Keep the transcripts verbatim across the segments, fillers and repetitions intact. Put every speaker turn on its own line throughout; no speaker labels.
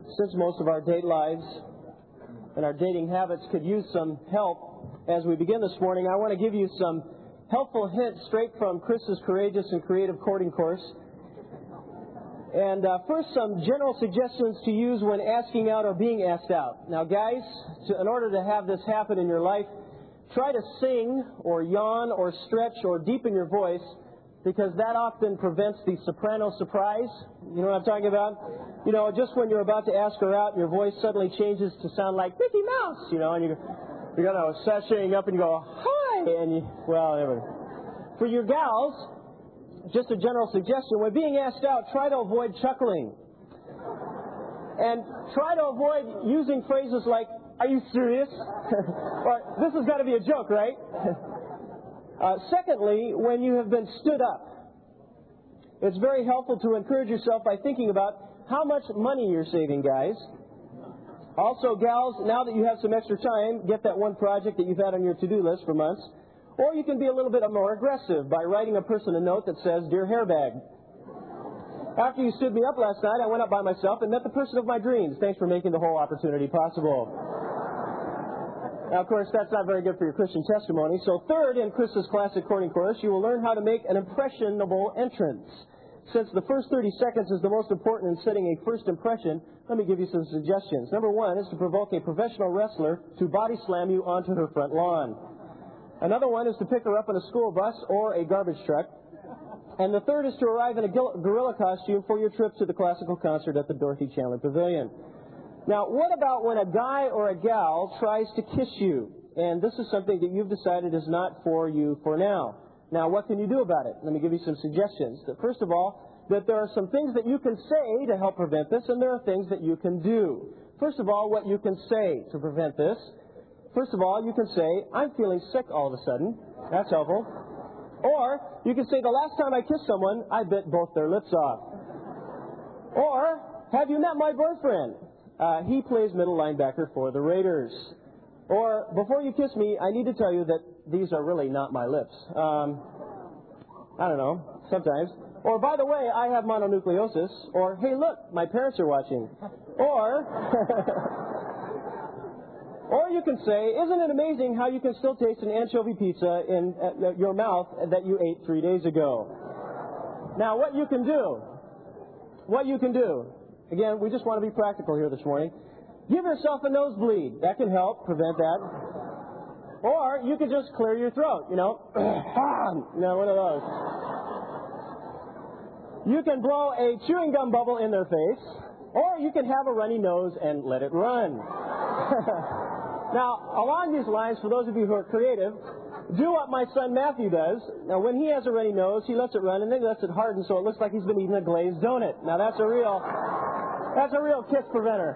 since most of our date lives and our dating habits could use some help as we begin this morning, I want to give you some helpful hints straight from Chris's Courageous and Creative Courting course. And uh, first, some general suggestions to use when asking out or being asked out. Now, guys, to, in order to have this happen in your life, try to sing or yawn or stretch or deepen your voice, because that often prevents the soprano surprise. You know what I'm talking about? You know, just when you're about to ask her out and your voice suddenly changes to sound like Mickey Mouse, you know, and you're, you're going to sashaying up and you go, hi, and you, well, anyway. For your gals, just a general suggestion, when being asked out, try to avoid chuckling. And try to avoid using phrases like, are you serious? Or, this has got to be a joke, right? uh, secondly, when you have been stood up, it's very helpful to encourage yourself by thinking about how much money you're saving, guys. Also, gals, now that you have some extra time, get that one project that you've had on your to-do list for months. Or you can be a little bit more aggressive by writing a person a note that says, Dear Hairbag, after you stood me up last night, I went up by myself and met the person of my dreams. Thanks for making the whole opportunity possible. Now, of course, that's not very good for your Christian testimony. So third, in Chris's Classic Courting course, you will learn how to make an impressionable entrance. Since the first thirty seconds is the most important in setting a first impression, let me give you some suggestions. Number one is to provoke a professional wrestler to body slam you onto her front lawn. Another one is to pick her up in a school bus or a garbage truck. And the third is to arrive in a gorilla costume for your trip to the classical concert at the Dorothy Chandler Pavilion. Now, what about when a guy or a gal tries to kiss you? And this is something that you've decided is not for you for now. Now, what can you do about it? Let me give you some suggestions. That first of all, that there are some things that you can say to help prevent this, and there are things that you can do. First of all, what you can say to prevent this. First of all, you can say, I'm feeling sick all of a sudden. That's helpful. Or you can say, the last time I kissed someone, I bit both their lips off. Or, have you met my boyfriend? Uh, he plays middle linebacker for the Raiders. Or, before you kiss me, I need to tell you that these are really not my lips. Um, I don't know, sometimes. Or, by the way, I have mononucleosis. Or, hey, look, my parents are watching. Or... Or you can say, isn't it amazing how you can still taste an anchovy pizza in uh, your mouth that you ate three days ago? Now, what you can do, what you can do, again, we just want to be practical here this morning. Give yourself a nosebleed. That can help prevent that. Or you can just clear your throat, you know. You know, one of those. You can blow a chewing gum bubble in their face. Or you can have a runny nose and let it run. Now, along these lines, for those of you who are creative, do what my son Matthew does. Now, when he has a runny nose, he lets it run and then he lets it harden so it looks like he's been eating a glazed donut. Now, that's a real, that's a real kiss preventer.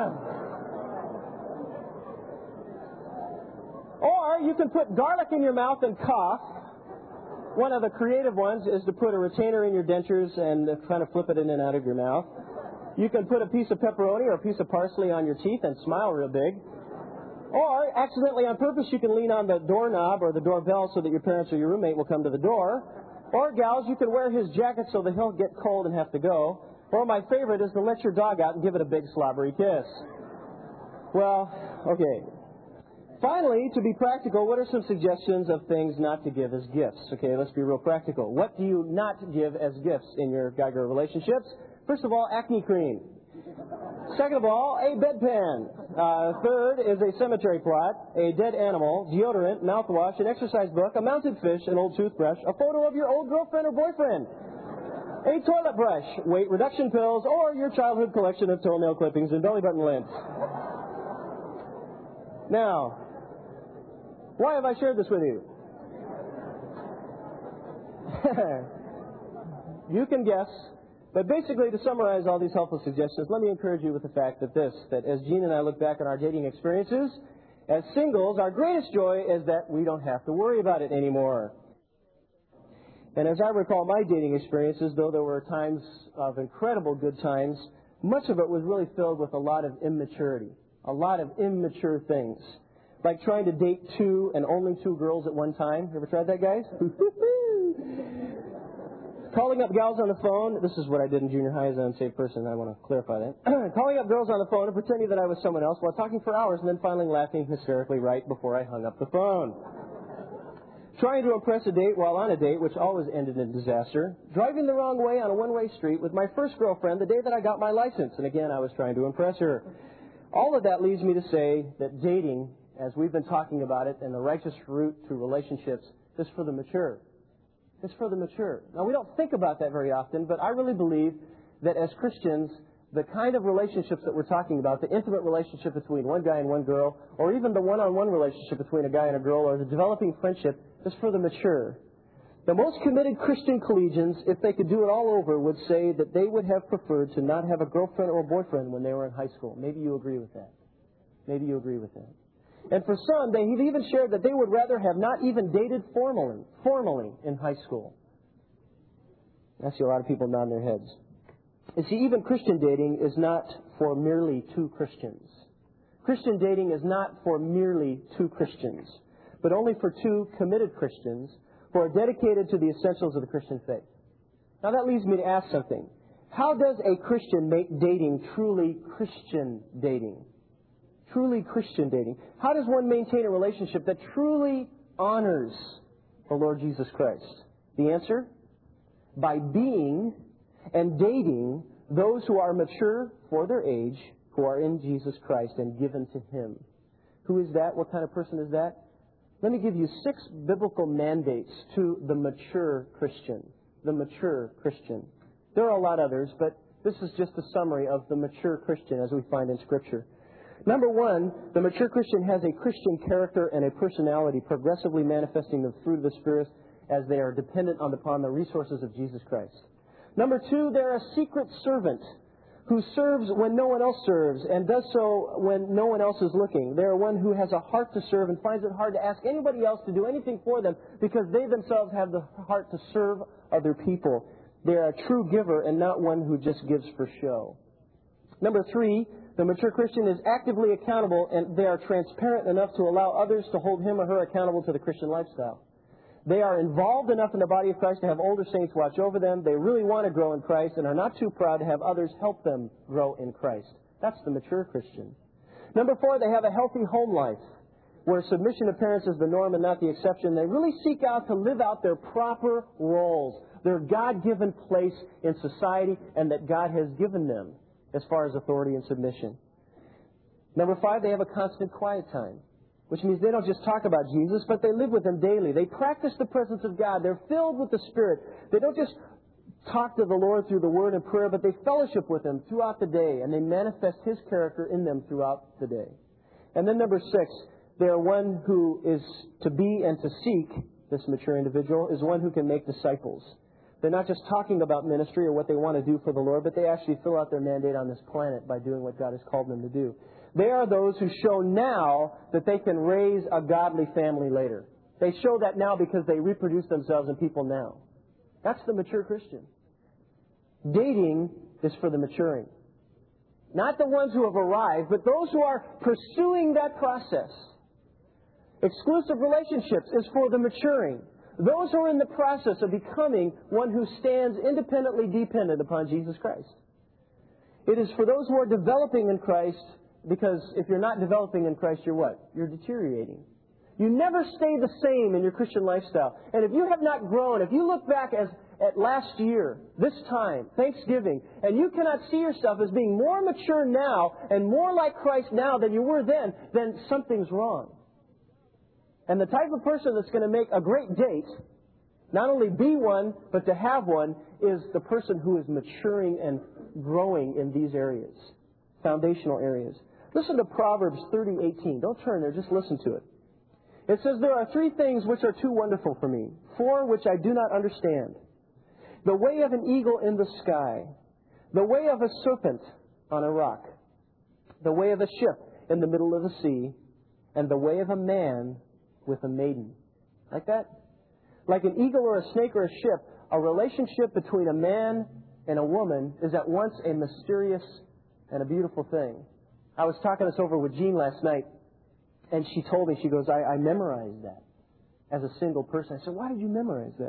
Or you can put garlic in your mouth and cough. One of the creative ones is to put a retainer in your dentures and kind of flip it in and out of your mouth. You can put a piece of pepperoni or a piece of parsley on your teeth and smile real big. Or, accidentally on purpose, you can lean on the doorknob or the doorbell so that your parents or your roommate will come to the door. Or, gals, you can wear his jacket so that he'll get cold and have to go. Or, my favorite is to let your dog out and give it a big slobbery kiss. Well, okay. Finally, to be practical, what are some suggestions of things not to give as gifts? Okay, let's be real practical. What do you not give as gifts in your guy-girl relationships? First of all, acne cream. Second of all, a bedpan. Uh, third is a cemetery plot, a dead animal, deodorant, mouthwash, an exercise book, a mounted fish, an old toothbrush, a photo of your old girlfriend or boyfriend, a toilet brush, weight reduction pills, or your childhood collection of toenail clippings and belly button lint. Now, why have I shared this with you? You can guess. But basically, to summarize all these helpful suggestions, let me encourage you with the fact that this, that as Gene and I look back on our dating experiences, as singles, our greatest joy is that we don't have to worry about it anymore. And as I recall my dating experiences, though there were times of incredible good times, much of it was really filled with a lot of immaturity, a lot of immature things. Like trying to date two and only two girls at one time. You ever tried that, guys? Calling up gals on the phone. This is what I did in junior high as an unsafe person. I want to clarify that. Calling up girls on the phone and pretending that I was someone else while talking for hours and then finally laughing hysterically right before I hung up the phone. Trying to impress a date while on a date, which always ended in disaster. Driving the wrong way on a one-way street with my first girlfriend the day that I got my license. And again, I was trying to impress her. All of that leads me to say that dating, as we've been talking about it, and the righteous route to relationships is for the mature. It's for the mature. Now, we don't think about that very often, but I really believe that as Christians, the kind of relationships that we're talking about, the intimate relationship between one guy and one girl, or even the one-on-one relationship between a guy and a girl, or the developing friendship, is for the mature. The most committed Christian collegians, if they could do it all over, would say that they would have preferred to not have a girlfriend or a boyfriend when they were in high school. Maybe you agree with that. Maybe you agree with that. And for some, they have even shared that they would rather have not even dated formally, formally in high school. I see a lot of people nodding their heads. You see, even Christian dating is not for merely two Christians. Christian dating is not for merely two Christians, but only for two committed Christians who are dedicated to the essentials of the Christian faith. Now that leads me to ask something. How does a Christian make dating truly Christian dating? Truly Christian dating. How does one maintain a relationship that truly honors the Lord Jesus Christ? The answer? By being and dating those who are mature for their age, who are in Jesus Christ and given to Him. Who is that? What kind of person is that? Let me give you six biblical mandates to the mature Christian. The mature Christian. There are a lot others, but this is just a summary of the mature Christian as we find in Scripture. Number one, the mature Christian has a Christian character and a personality progressively manifesting the fruit of the Spirit as they are dependent on upon the resources of Jesus Christ. Number two, they're a secret servant who serves when no one else serves and does so when no one else is looking. They're one who has a heart to serve and finds it hard to ask anybody else to do anything for them because they themselves have the heart to serve other people. They're a true giver and not one who just gives for show. Number three, the mature Christian is actively accountable and they are transparent enough to allow others to hold him or her accountable to the Christian lifestyle. They are involved enough in the body of Christ to have older saints watch over them. They really want to grow in Christ and are not too proud to have others help them grow in Christ. That's the mature Christian. Number four, they have a healthy home life where submission to parents is the norm and not the exception. They really seek out to live out their proper roles, their God-given place in society and that God has given them as far as authority and submission. Number five, they have a constant quiet time, which means they don't just talk about Jesus, but they live with Him daily. They practice the presence of God. They're filled with the Spirit. They don't just talk to the Lord through the Word and prayer, but they fellowship with Him throughout the day, and they manifest His character in them throughout the day. And then number six, they are one who is to be and to seek, this mature individual, is one who can make disciples. They're not just talking about ministry or what they want to do for the Lord, but they actually fill out their mandate on this planet by doing what God has called them to do. They are those who show now that they can raise a godly family later. They show that now because they reproduce themselves in people now. That's the mature Christian. Dating is for the maturing. Not the ones who have arrived, but those who are pursuing that process. Exclusive relationships is for the maturing. Those who are in the process of becoming one who stands independently dependent upon Jesus Christ. It is for those who are developing in Christ, because if you're not developing in Christ, you're what? You're deteriorating. You never stay the same in your Christian lifestyle. And if you have not grown, if you look back as at last year, this time, Thanksgiving, and you cannot see yourself as being more mature now and more like Christ now than you were then, then something's wrong. And the type of person that's going to make a great date, not only be one, but to have one, is the person who is maturing and growing in these areas, foundational areas. Listen to Proverbs thirty eighteen. Don't turn there, just listen to it. It says, "There are three things which are too wonderful for me, four which I do not understand. The way of an eagle in the sky, the way of a serpent on a rock, the way of a ship in the middle of the sea, and the way of a man with a maiden." Like that? Like an eagle or a snake or a ship, a relationship between a man and a woman is at once a mysterious and a beautiful thing. I was talking this over with Jean last night, and she told me, she goes, I, I memorized that as a single person. I said, "Why did you memorize that?"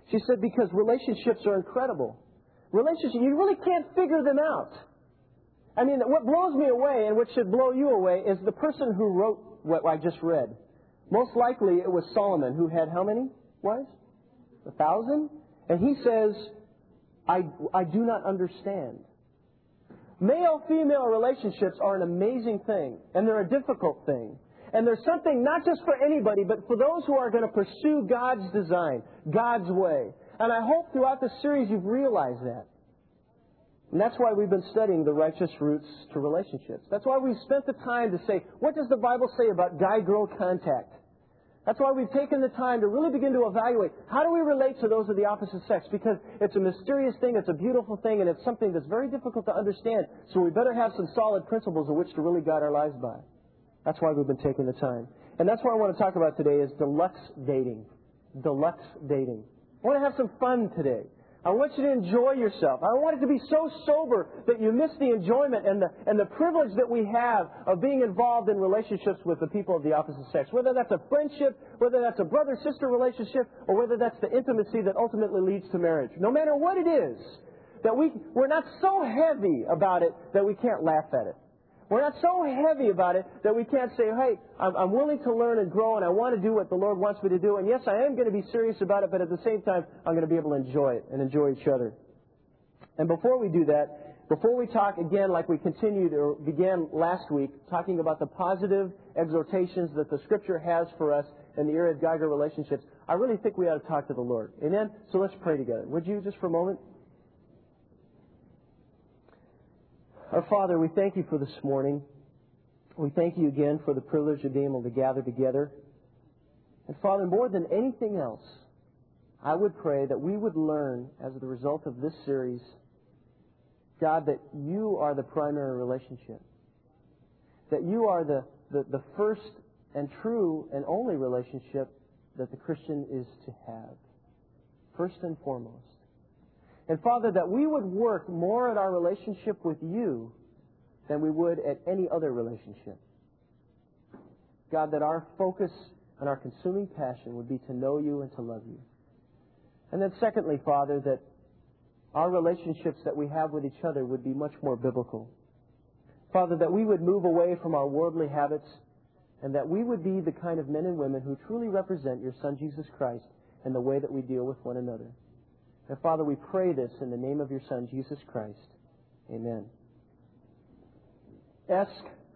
She said, because relationships are incredible. Relationships, you really can't figure them out. I mean, what blows me away, and what should blow you away, is the person who wrote what I just read. Most likely it was Solomon, who had how many wives? A thousand? And he says, I, I do not understand. Male-female relationships are an amazing thing, and they're a difficult thing. And there's something not just for anybody, but for those who are going to pursue God's design, God's way. And I hope throughout this series you've realized that. And that's why we've been studying the righteous roots to relationships. That's why we've spent the time to say, what does the Bible say about guy-girl contact? That's why we've taken the time to really begin to evaluate how do we relate to those of the opposite sex, because it's a mysterious thing, it's a beautiful thing, and it's something that's very difficult to understand. So we better have some solid principles of which to really guide our lives by. That's why we've been taking the time. And that's what I want to talk about today is deluxe dating. Deluxe dating. I want to have some fun today. I want you to enjoy yourself. I want it to be so sober that you miss the enjoyment and the, and the privilege that we have of being involved in relationships with the people of the opposite sex. Whether that's a friendship, whether that's a brother-sister relationship, or whether that's the intimacy that ultimately leads to marriage. No matter what it is, that we, we're not so heavy about it that we can't laugh at it. We're not so heavy about it that we can't say, hey, I'm, I'm willing to learn and grow and I want to do what the Lord wants me to do. And yes, I am going to be serious about it, but at the same time, I'm going to be able to enjoy it and enjoy each other. And before we do that, before we talk again like we continued or began last week, talking about the positive exhortations that the Scripture has for us in the area of guy-girl relationships, I really think we ought to talk to the Lord. Amen? So let's pray together. Would you just for a moment? Our Father, we thank you for this morning. We thank you again for the privilege of being able to gather together. And Father, more than anything else, I would pray that we would learn as the result of this series, God, that you are the primary relationship. That you are the, the, the first and true and only relationship that the Christian is to have. First and foremost. And Father, that we would work more at our relationship with you than we would at any other relationship. God, that our focus and our consuming passion would be to know you and to love you. And then secondly, Father, that our relationships that we have with each other would be much more biblical. Father, that we would move away from our worldly habits and that we would be the kind of men and women who truly represent your Son, Jesus Christ, in the way that we deal with one another. And Father, we pray this in the name of your Son, Jesus Christ. Amen. Ask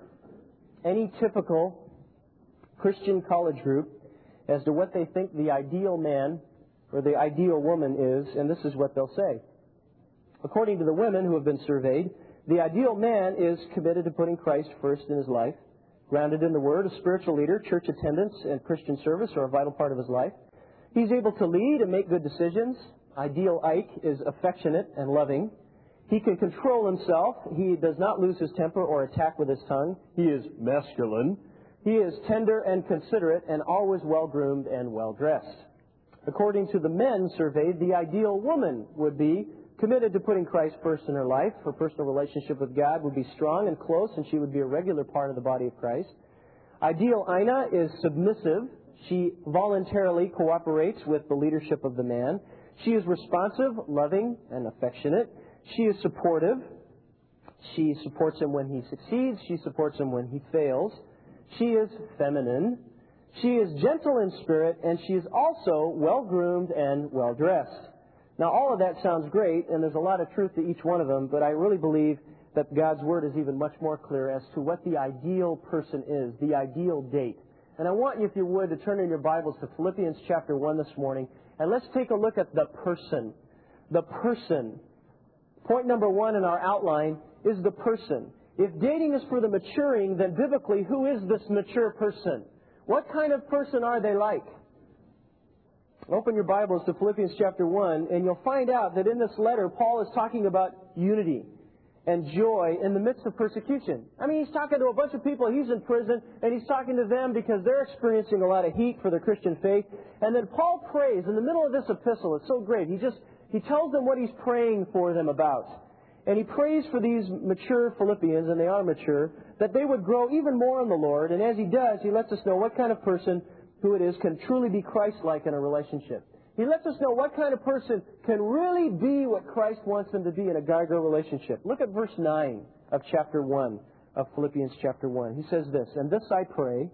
any typical Christian college group as to what they think the ideal man or the ideal woman is, and this is what they'll say. According to the women who have been surveyed, the ideal man is committed to putting Christ first in his life, grounded in the Word, a spiritual leader, church attendance, and Christian service are a vital part of his life. He's able to lead and make good decisions. Ideal Ike is affectionate and loving. He can control himself. He does not lose his temper or attack with his tongue. He is masculine. He is tender and considerate and always well-groomed and well-dressed. According to the men surveyed, the ideal woman would be committed to putting Christ first in her life. Her personal relationship with God would be strong and close, and she would be a regular part of the body of Christ. Ideal Ina is submissive. She voluntarily cooperates with the leadership of the man. She is responsive, loving, and affectionate. She is supportive. She supports him when he succeeds. She supports him when he fails. She is feminine. She is gentle in spirit, and she is also well-groomed and well-dressed. Now, all of that sounds great, and there's a lot of truth to each one of them, but I really believe that God's Word is even much more clear as to what the ideal person is, the ideal date. And I want you, if you would, to turn in your Bibles to Philippians chapter one this morning, and let's take a look at the person. The person. Point number one in our outline is the person. If dating is for the maturing, then biblically, who is this mature person? What kind of person are they like? Open your Bibles to Philippians chapter one, and you'll find out that in this letter, Paul is talking about unity and joy in the midst of persecution. I mean, he's talking to a bunch of people. He's in prison, and he's talking to them because they're experiencing a lot of heat for their Christian faith. And then Paul prays in the middle of this epistle. It's so great. He just he tells them what he's praying for them about. And he prays for these mature Philippians, and they are mature, that they would grow even more in the Lord. And as he does, he lets us know what kind of person who it is can truly be Christ-like in a relationship. He lets us know what kind of person can really be what Christ wants them to be in a guy-girl relationship. Look at verse nine of chapter one of Philippians chapter one. He says this, "And this I pray,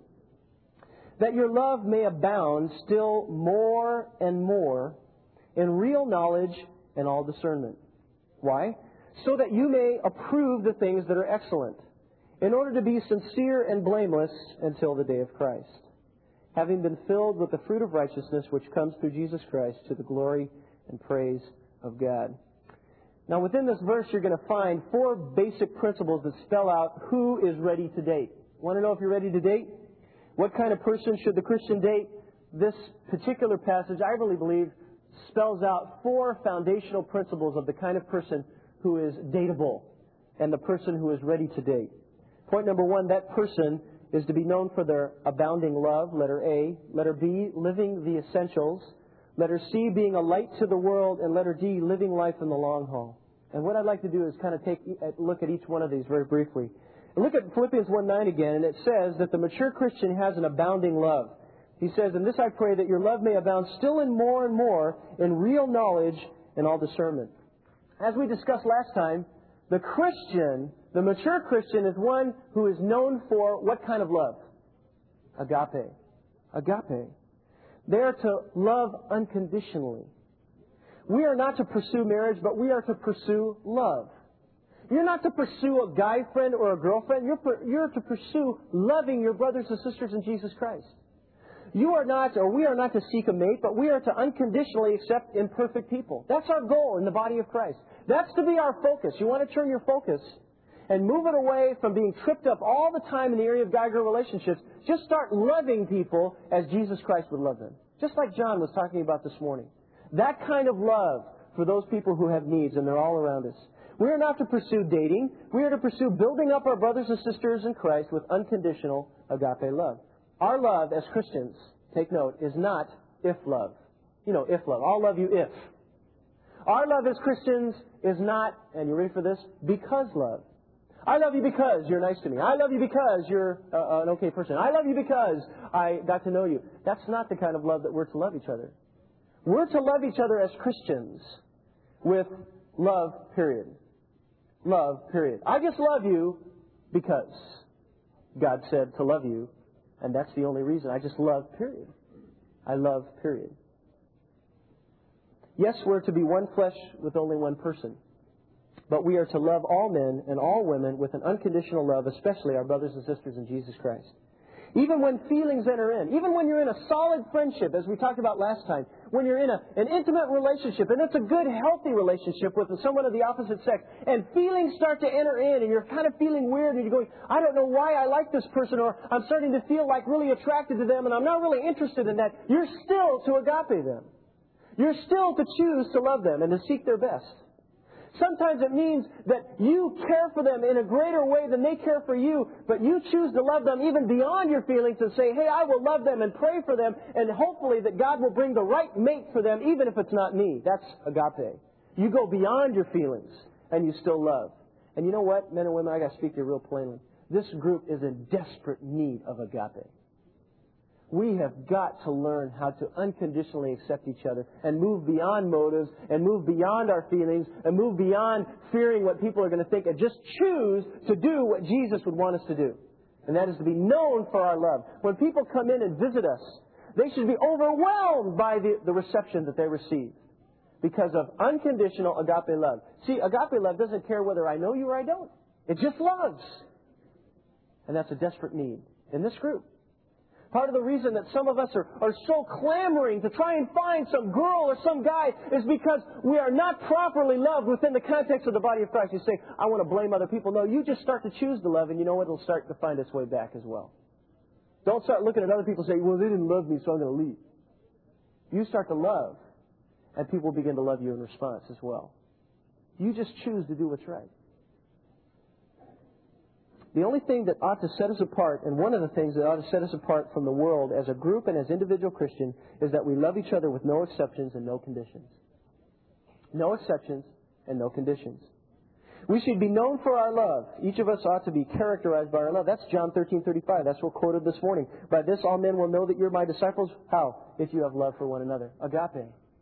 that your love may abound still more and more in real knowledge and all discernment." Why? "So that you may approve the things that are excellent, in order to be sincere and blameless until the day of Christ, having been filled with the fruit of righteousness which comes through Jesus Christ to the glory and praise of God." Now within this verse you're going to find four basic principles that spell out who is ready to date. Want to know if you're ready to date? What kind of person should the Christian date? This particular passage, I really believe, spells out four foundational principles of the kind of person who is dateable and the person who is ready to date. Point number one, that person is to be known for their abounding love, letter A. Letter B, living the essentials. Letter C, being a light to the world. And letter D, living life in the long haul. And what I'd like to do is kind of take a look at each one of these very briefly. And look at Philippians one nine again, and it says that the mature Christian has an abounding love. He says, "And this I pray, that your love may abound still in more and more in real knowledge and all discernment." As we discussed last time, the Christian, the mature Christian, is one who is known for what kind of love? Agape. Agape. They are to love unconditionally. We are not to pursue marriage, but we are to pursue love. You're not to pursue a guy friend or a girlfriend. You're, per, you're to pursue loving your brothers and sisters in Jesus Christ. You are not, or we are not to seek a mate, but we are to unconditionally accept imperfect people. That's our goal in the body of Christ. That's to be our focus. You want to turn your focus and move it away from being tripped up all the time in the area of guy-girl relationships. Just start loving people as Jesus Christ would love them. Just like John was talking about this morning. That kind of love for those people who have needs, and they're all around us. We are not to pursue dating. We are to pursue building up our brothers and sisters in Christ with unconditional agape love. Our love as Christians, take note, is not if love. You know, if love. I'll love you if. Our love as Christians is not, and you ready for this, because love. I love you because you're nice to me. I love you because you're uh, an okay person. I love you because I got to know you. That's not the kind of love that we're to love each other. We're to love each other as Christians with love, period. Love, period. I just love you because God said to love you, and that's the only reason. I just love, period. I love, period. Yes, we're to be one flesh with only one person. But we are to love all men and all women with an unconditional love, especially our brothers and sisters in Jesus Christ. Even when feelings enter in, even when you're in a solid friendship, as we talked about last time, when you're in a, an intimate relationship, and it's a good, healthy relationship with someone of the opposite sex, and feelings start to enter in, and you're kind of feeling weird, and you're going, I don't know why I like this person, or I'm starting to feel like really attracted to them, and I'm not really interested in that, you're still to agape them. You're still to choose to love them and to seek their best. Sometimes it means that you care for them in a greater way than they care for you, but you choose to love them even beyond your feelings and say, hey, I will love them and pray for them, and hopefully that God will bring the right mate for them, even if it's not me. That's agape. You go beyond your feelings, and you still love. And you know what, men and women, I got to speak to you real plainly. This group is in desperate need of agape. We have got to learn how to unconditionally accept each other and move beyond motives and move beyond our feelings and move beyond fearing what people are going to think and just choose to do what Jesus would want us to do. And that is to be known for our love. When people come in and visit us, they should be overwhelmed by the, the reception that they receive because of unconditional agape love. See, agape love doesn't care whether I know you or I don't. It just loves. And that's a desperate need in this group. Part of the reason that some of us are, are so clamoring to try and find some girl or some guy is because we are not properly loved within the context of the body of Christ. You say, I want to blame other people. No, you just start to choose to love, and you know what? It'll start to find its way back as well. Don't start looking at other people and say, well, they didn't love me, so I'm going to leave. You start to love, and people begin to love you in response as well. You just choose to do what's right. The only thing that ought to set us apart, and one of the things that ought to set us apart from the world as a group and as individual Christians, is that we love each other with no exceptions and no conditions. No exceptions and no conditions. We should be known for our love. Each of us ought to be characterized by our love. That's John thirteen thirty-five. That's what quoted this morning. By this all men will know that you're my disciples. How? If you have love for one another. Agape.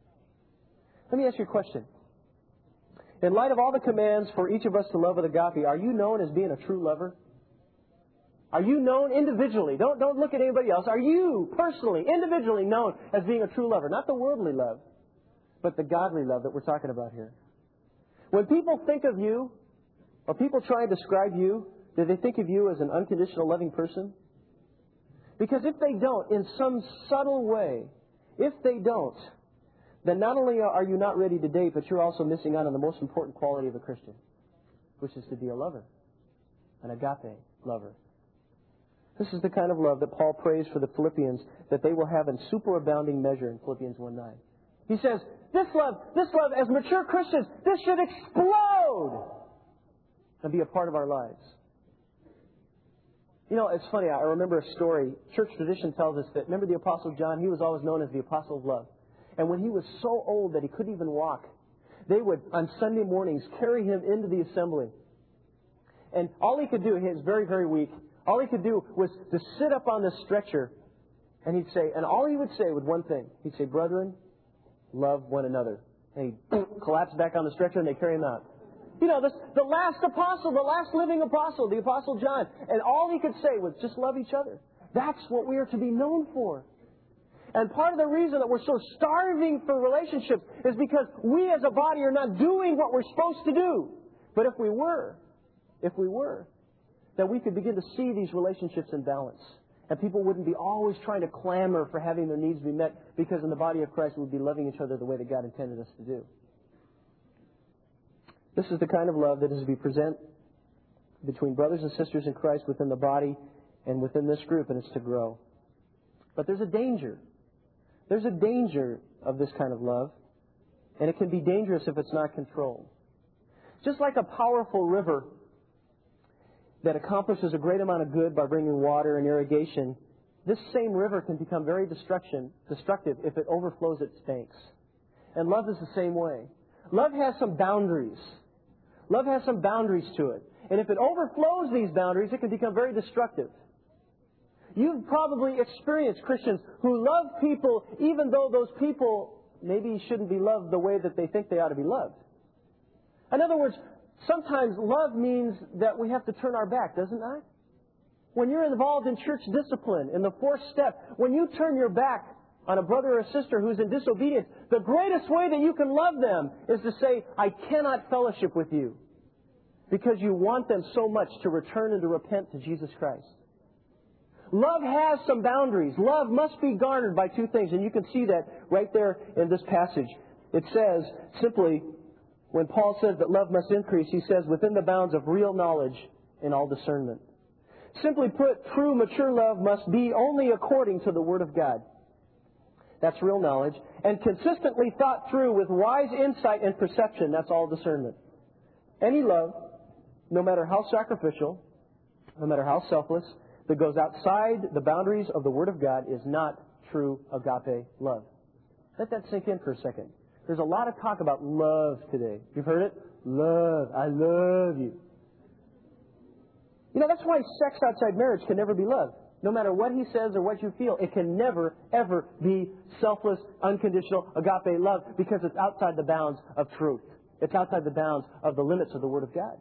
Let me ask you a question. In light of all the commands for each of us to love with agape, are you known as being a true lover? Are you known individually? Don't, don't look at anybody else. Are you personally, individually known as being a true lover? Not the worldly love, but the godly love that we're talking about here. When people think of you, or people try and describe you, do they think of you as an unconditional loving person? Because if they don't, in some subtle way, if they don't, then not only are you not ready to date, but you're also missing out on the most important quality of a Christian, which is to be a lover, an agape lover. This is the kind of love that Paul prays for the Philippians, that they will have in superabounding measure in Philippians one nine. He says, this love, this love, as mature Christians, this should explode and be a part of our lives. You know, it's funny, I remember a story. Church tradition tells us that, remember the Apostle John? He was always known as the Apostle of Love. And when he was so old that he couldn't even walk, they would, on Sunday mornings, carry him into the assembly. And all he could do, he was very, very weak, all he could do was to sit up on the stretcher, and he'd say, and all he would say was one thing. He'd say, brethren, love one another. And he'd collapse back on the stretcher, and they carry him out. You know, this, the last apostle, the last living apostle, the Apostle John, and all he could say was just love each other. That's what we are to be known for. And part of the reason that we're so starving for relationships is because we as a body are not doing what we're supposed to do. But if we were, if we were, then we could begin to see these relationships in balance. And people wouldn't be always trying to clamor for having their needs be met, because in the body of Christ we'd be loving each other the way that God intended us to do. This is the kind of love that is to be present between brothers and sisters in Christ within the body and within this group, and it's to grow. But there's a danger. There's a danger of this kind of love, and it can be dangerous if it's not controlled. Just like a powerful river that accomplishes a great amount of good by bringing water and irrigation, this same river can become very destruction, destructive if it overflows its banks. And love is the same way. Love has some boundaries. Love has some boundaries to it. And if it overflows these boundaries, it can become very destructive. You've probably experienced Christians who love people even though those people maybe shouldn't be loved the way that they think they ought to be loved. In other words, sometimes love means that we have to turn our back, doesn't it? When you're involved in church discipline, in the fourth step, when you turn your back on a brother or a sister who's in disobedience, the greatest way that you can love them is to say, I cannot fellowship with you, because you want them so much to return and to repent to Jesus Christ. Love has some boundaries. Love must be garnered by two things, and you can see that right there in this passage. It says simply, when Paul says that love must increase, he says within the bounds of real knowledge and all discernment. Simply put, true mature love must be only according to the Word of God. That's real knowledge. And consistently thought through with wise insight and perception. That's all discernment. Any love, no matter how sacrificial, no matter how selfless, that goes outside the boundaries of the Word of God is not true agape love. Let that sink in for a second. There's a lot of talk about love today. You've heard it? Love. I love you. You know, that's why sex outside marriage can never be love. No matter what he says or what you feel, it can never, ever be selfless, unconditional, agape love, because it's outside the bounds of truth. It's outside the bounds of the limits of the Word of God.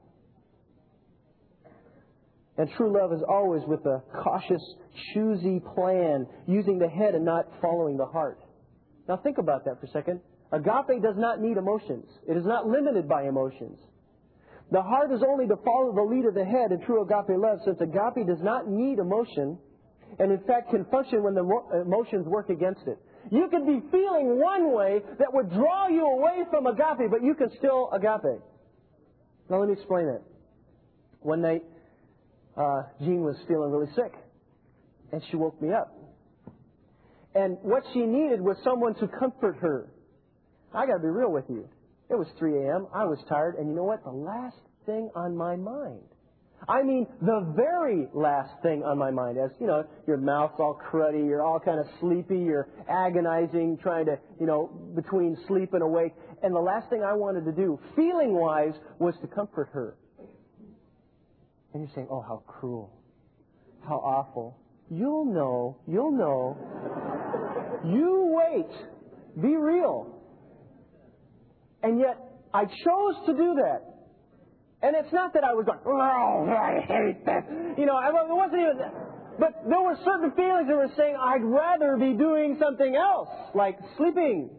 And true love is always with a cautious, choosy plan, using the head and not following the heart. Now think about that for a second. Agape does not need emotions. It is not limited by emotions. The heart is only to follow the lead of the head in true agape love, since agape does not need emotion, and in fact can function when the emotions work against it. You could be feeling one way that would draw you away from agape, but you can still agape. Now let me explain it. One night, uh, Jean was feeling really sick, and she woke me up. And what she needed was someone to comfort her. I got to be real with you. It was three a.m. I was tired, and you know what? The last thing on my mind, I mean the very last thing on my mind, as, you know, your mouth's all cruddy, you're all kind of sleepy, you're agonizing, trying to, you know, between sleep and awake, and the last thing I wanted to do, feeling-wise, was to comfort her. And you're saying, oh, how cruel, how awful. You'll know, you'll know. You wait. Be real. And yet, I chose to do that. And it's not that I was going, oh, I hate that. You know, it wasn't even that. But there were certain feelings that were saying, I'd rather be doing something else, like sleeping.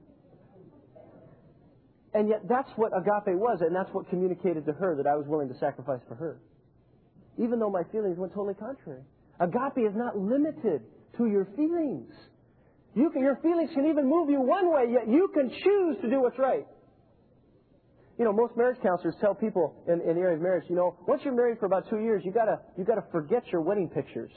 And yet that's what agape was, and that's what communicated to her that I was willing to sacrifice for her. Even though my feelings went totally contrary. Agape is not limited to your feelings. You can, your feelings can even move you one way, yet you can choose to do what's right. You know, most marriage counselors tell people in, in the area of marriage, you know, once you're married for about two years, you gotta you gotta forget your wedding pictures.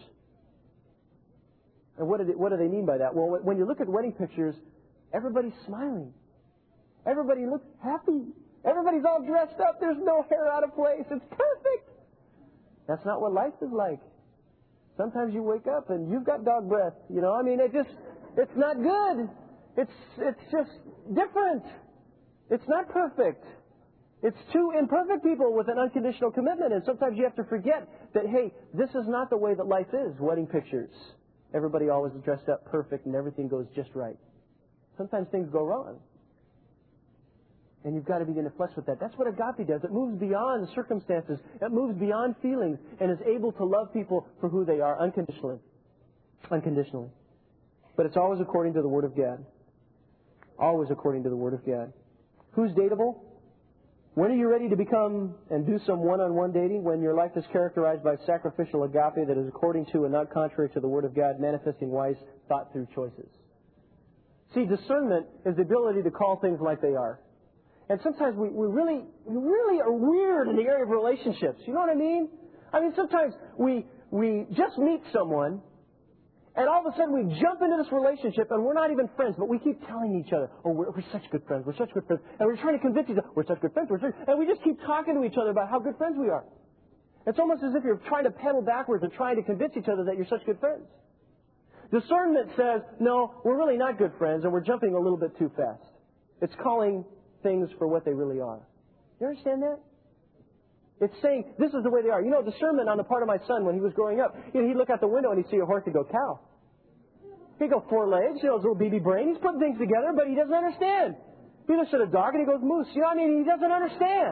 And what do they, what do they mean by that? Well, when you look at wedding pictures, everybody's smiling. Everybody looks happy. Everybody's all dressed up. There's no hair out of place. It's perfect. That's not what life is like. Sometimes you wake up and you've got dog breath. You know, I mean, it just, it's not good. It's, it's just different. It's not perfect. It's two imperfect people with an unconditional commitment. And sometimes you have to forget that, hey, this is not the way that life is. Wedding pictures. Everybody always is dressed up perfect and everything goes just right. Sometimes things go wrong. And you've got to begin to flex with that. That's what agape does. It moves beyond circumstances. It moves beyond feelings and is able to love people for who they are unconditionally. Unconditionally. But it's always according to the Word of God. Always according to the Word of God. Who's dateable? When are you ready to become and do some one-on-one dating? When your life is characterized by sacrificial agape that is according to and not contrary to the Word of God, manifesting wise, thought-through choices. See, discernment is the ability to call things like they are. And sometimes we, we really we really are weird in the area of relationships. You know what I mean? I mean, sometimes we we just meet someone, and all of a sudden we jump into this relationship, and we're not even friends, but we keep telling each other, oh, we're, we're such good friends, we're such good friends, and we're trying to convince each other, we're such good friends, we're such, and we just keep talking to each other about how good friends we are. It's almost as if you're trying to pedal backwards and trying to convince each other that you're such good friends. Discernment says, no, we're really not good friends, and we're jumping a little bit too fast. It's calling things for what they really are. You understand that? It's saying, this is the way they are. You know, discernment on the part of my son when he was growing up, you know, he'd look out the window and he'd see a horse and go, cow. He'd go, four legs, you know, his little baby brain. He's putting things together, but he doesn't understand. He looks at a dog and he goes, moose. You know what I mean? He doesn't understand.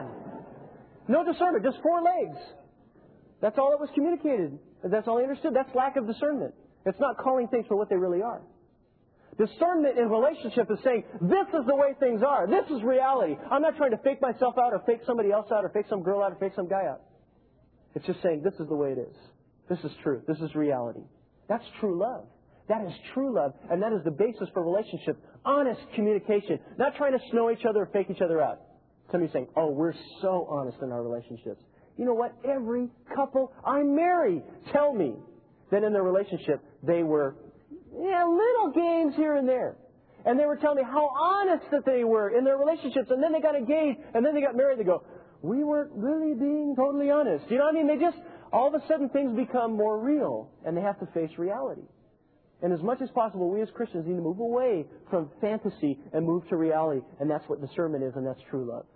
No discernment, just four legs. That's all that was communicated. That's all he understood. That's lack of discernment. It's not calling things for what they really are. Discernment in relationship is saying, this is the way things are. This is reality. I'm not trying to fake myself out or fake somebody else out or fake some girl out or fake some guy out. It's just saying, this is the way it is. This is truth. This is reality. That's true love. That is true love, and that is the basis for relationship. Honest communication. Not trying to snow each other or fake each other out. Somebody's saying, oh, we're so honest in our relationships. You know what? Every couple I marry tell me that in their relationship they were Yeah, little games here and there. And they were telling me how honest that they were in their relationships. And then they got engaged. And then they got married. They go, we weren't really being totally honest. You know what I mean? They just, all of a sudden things become more real. And they have to face reality. And as much as possible, we as Christians need to move away from fantasy and move to reality. And that's what discernment is. And that's true love.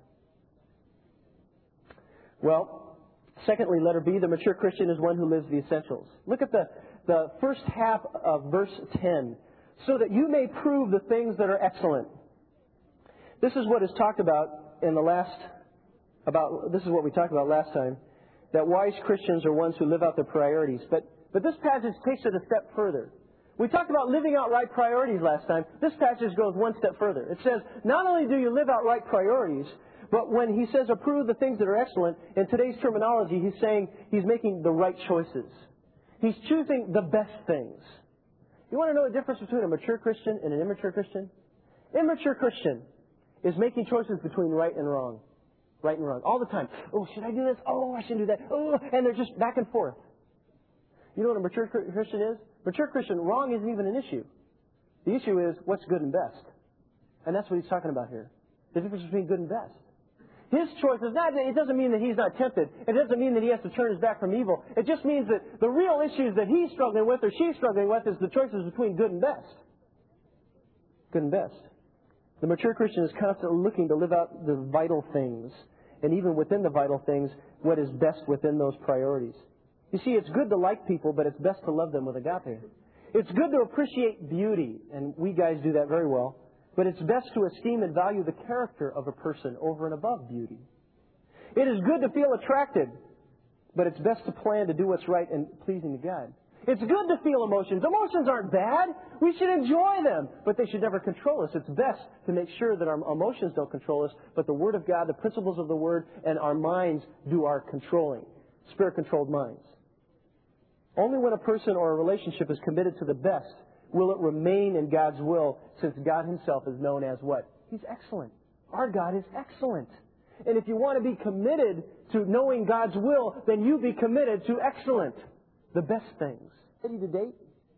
Well, secondly, letter B, the mature Christian is one who lives the essentials. Look at the the first half of verse ten. So that you may prove the things that are excellent. This is what is talked about in the last, about, this is what we talked about last time, that wise Christians are ones who live out their priorities. But, but this passage takes it a step further. We talked about living out right priorities last time. This passage goes one step further. It says, not only do you live out right priorities, but when he says approve the things that are excellent, in today's terminology, he's saying he's making the right choices. He's choosing the best things. You want to know the difference between a mature Christian and an immature Christian? Immature Christian is making choices between right and wrong. Right and wrong. All the time. Oh, should I do this? Oh, I shouldn't do that. Oh, and they're just back and forth. You know what a mature Christian is? Mature Christian, wrong isn't even an issue. The issue is what's good and best. And that's what he's talking about here. The difference between good and best. His choice is not, it doesn't mean that he's not tempted. It doesn't mean that he has to turn his back from evil. It just means that the real issues that he's struggling with or she's struggling with is the choices between good and best. Good and best. The mature Christian is constantly looking to live out the vital things. And even within the vital things, what is best within those priorities. You see, it's good to like people, but it's best to love them with agape. It's good to appreciate beauty, and we guys do that very well. But it's best to esteem and value the character of a person over and above beauty. It is good to feel attracted, but it's best to plan to do what's right and pleasing to God. It's good to feel emotions. Emotions aren't bad. We should enjoy them, but they should never control us. It's best to make sure that our emotions don't control us, but the Word of God, the principles of the Word, and our minds do our controlling. Spirit-controlled minds. Only when a person or a relationship is committed to the best will it remain in God's will, since God Himself is known as what? He's excellent. Our God is excellent. And if you want to be committed to knowing God's will, then you be committed to excellent. The best things. Ready to date?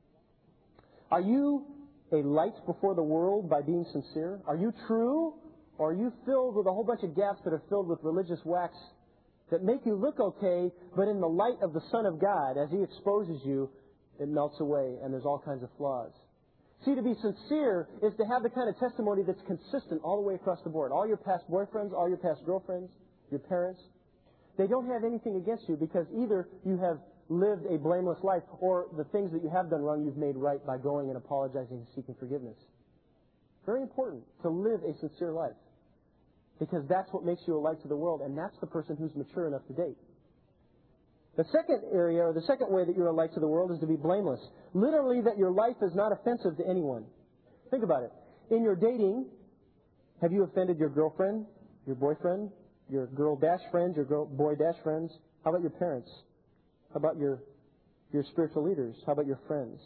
Are you a light before the world by being sincere? Are you true? Or are you filled with a whole bunch of gaps that are filled with religious wax that make you look okay, but in the light of the Son of God, as He exposes you, it melts away and there's all kinds of flaws. See, to be sincere is to have the kind of testimony that's consistent all the way across the board. All your past boyfriends, all your past girlfriends, your parents, they don't have anything against you because either you have lived a blameless life or the things that you have done wrong you've made right by going and apologizing and seeking forgiveness. Very important to live a sincere life because that's what makes you a light to the world, and that's the person who's mature enough to date. The second area, or the second way that you're a light to the world, is to be blameless. Literally, that your life is not offensive to anyone. Think about it. In your dating, have you offended your girlfriend, your boyfriend, your girl dash friends, your girl, boy dash friends? How about your parents? How about your, your spiritual leaders? How about your friends?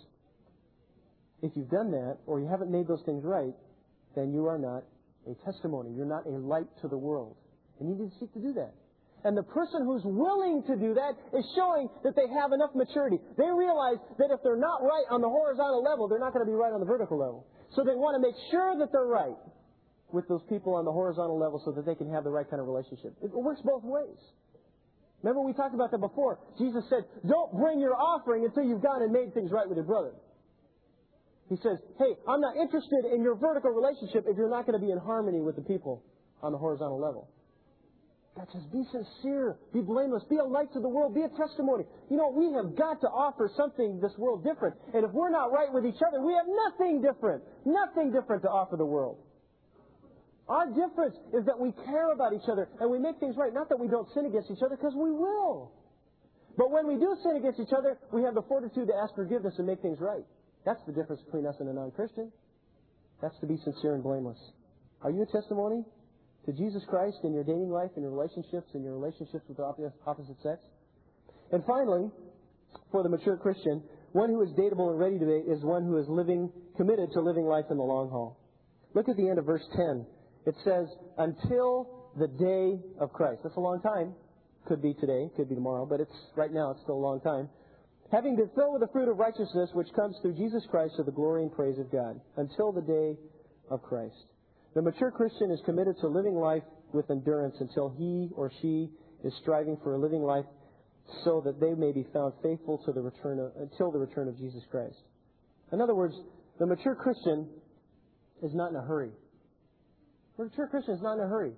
If you've done that, or you haven't made those things right, then you are not a testimony. You're not a light to the world. And you need to seek to do that. And the person who's willing to do that is showing that they have enough maturity. They realize that if they're not right on the horizontal level, they're not going to be right on the vertical level. So they want to make sure that they're right with those people on the horizontal level so that they can have the right kind of relationship. It works both ways. Remember we talked about that before. Jesus said, don't bring your offering until you've gone and made things right with your brother. He says, hey, I'm not interested in your vertical relationship if you're not going to be in harmony with the people on the horizontal level. God says, be sincere, be blameless, be a light to the world, be a testimony. You know, we have got to offer something this world different. And if we're not right with each other, we have nothing different, nothing different to offer the world. Our difference is that we care about each other and we make things right. Not that we don't sin against each other, because we will. But when we do sin against each other, we have the fortitude to ask forgiveness and make things right. That's the difference between us and a non-Christian. That's to be sincere and blameless. Are you a testimony to Jesus Christ in your dating life, in your relationships, in your relationships with the opposite sex? And finally, for the mature Christian, one who is dateable and ready to date is one who is living, committed to living life in the long haul. Look at the end of verse ten. It says, until the day of Christ. That's a long time. Could be today, could be tomorrow, but it's right now it's still a long time. Having been filled with the fruit of righteousness which comes through Jesus Christ to the glory and praise of God. Until the day of Christ. The mature Christian is committed to living life with endurance until he or she is striving for a living life so that they may be found faithful to the return of, until the return of Jesus Christ. In other words, the mature Christian is not in a hurry. The mature Christian is not in a hurry.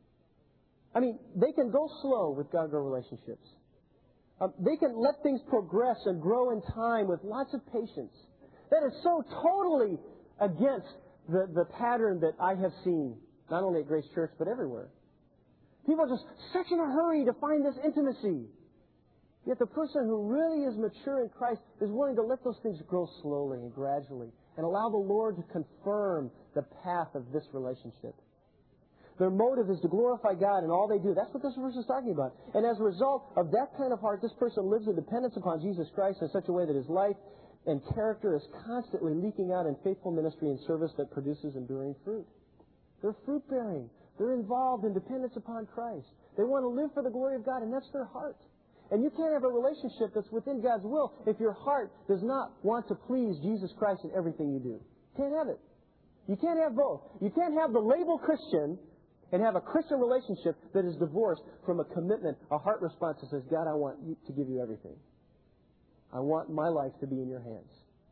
I mean, they can go slow with God-girl relationships. Um, they can let things progress and grow in time with lots of patience. That is so totally against the, the pattern that I have seen, not only at Grace Church, but everywhere. People are just such in a hurry to find this intimacy. Yet the person who really is mature in Christ is willing to let those things grow slowly and gradually and allow the Lord to confirm the path of this relationship. Their motive is to glorify God in all they do. That's what this verse is talking about. And as a result of that kind of heart, this person lives in dependence upon Jesus Christ in such a way that his life and character is constantly leaking out in faithful ministry and service that produces enduring fruit. They're fruit-bearing. They're involved in dependence upon Christ. They want to live for the glory of God, and that's their heart. And you can't have a relationship that's within God's will if your heart does not want to please Jesus Christ in everything you do. Can't have it. You can't have both. You can't have the label Christian and have a Christian relationship that is divorced from a commitment, a heart response that says, God, I want you to give you everything. I want my life to be in your hands.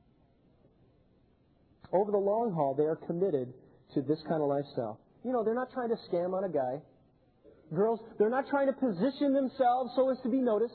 Over the long haul, they are committed to this kind of lifestyle. You know, they're not trying to scam on a guy. Girls, they're not trying to position themselves so as to be noticed.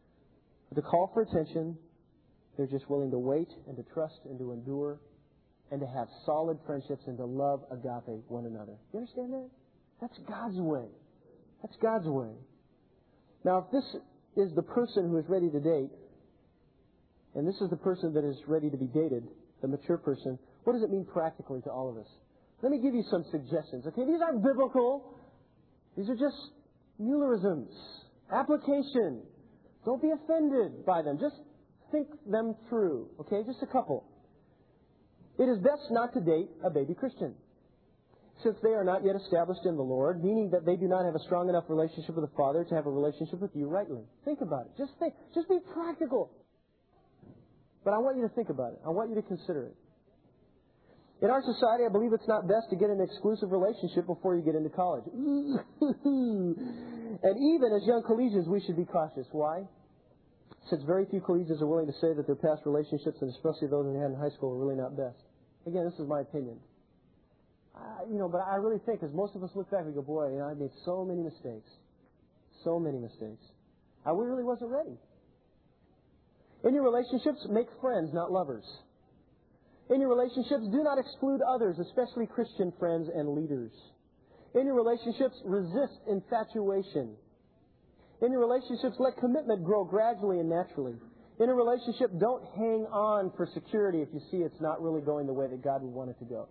But to call for attention, they're just willing to wait and to trust and to endure and to have solid friendships and to love agape one another. You understand that? That's God's way. That's God's way. Now, if this is the person who is ready to date, and this is the person that is ready to be dated, the mature person, what does it mean practically to all of us? Let me give you some suggestions. Okay, these aren't biblical. These are just Müllerisms. Application. Don't be offended by them. Just think them through. Okay, just a couple. It is best not to date a baby Christian, since they are not yet established in the Lord, meaning that they do not have a strong enough relationship with the Father to have a relationship with you rightly. Think about it. Just think. Just be practical. But I want you to think about it. I want you to consider it. In our society, I believe it's not best to get an exclusive relationship before you get into college. And even as young collegians, we should be cautious. Why? Since very few collegians are willing to say that their past relationships, and especially those they had in high school, were really not best. Again, this is my opinion. I, you know, but I really think, as most of us look back, we go, boy, you know, I made so many mistakes. So many mistakes. I really wasn't ready. In your relationships, make friends, not lovers. In your relationships, do not exclude others, especially Christian friends and leaders. In your relationships, resist infatuation. In your relationships, let commitment grow gradually and naturally. In a relationship, don't hang on for security if you see it's not really going the way that God would want it to go.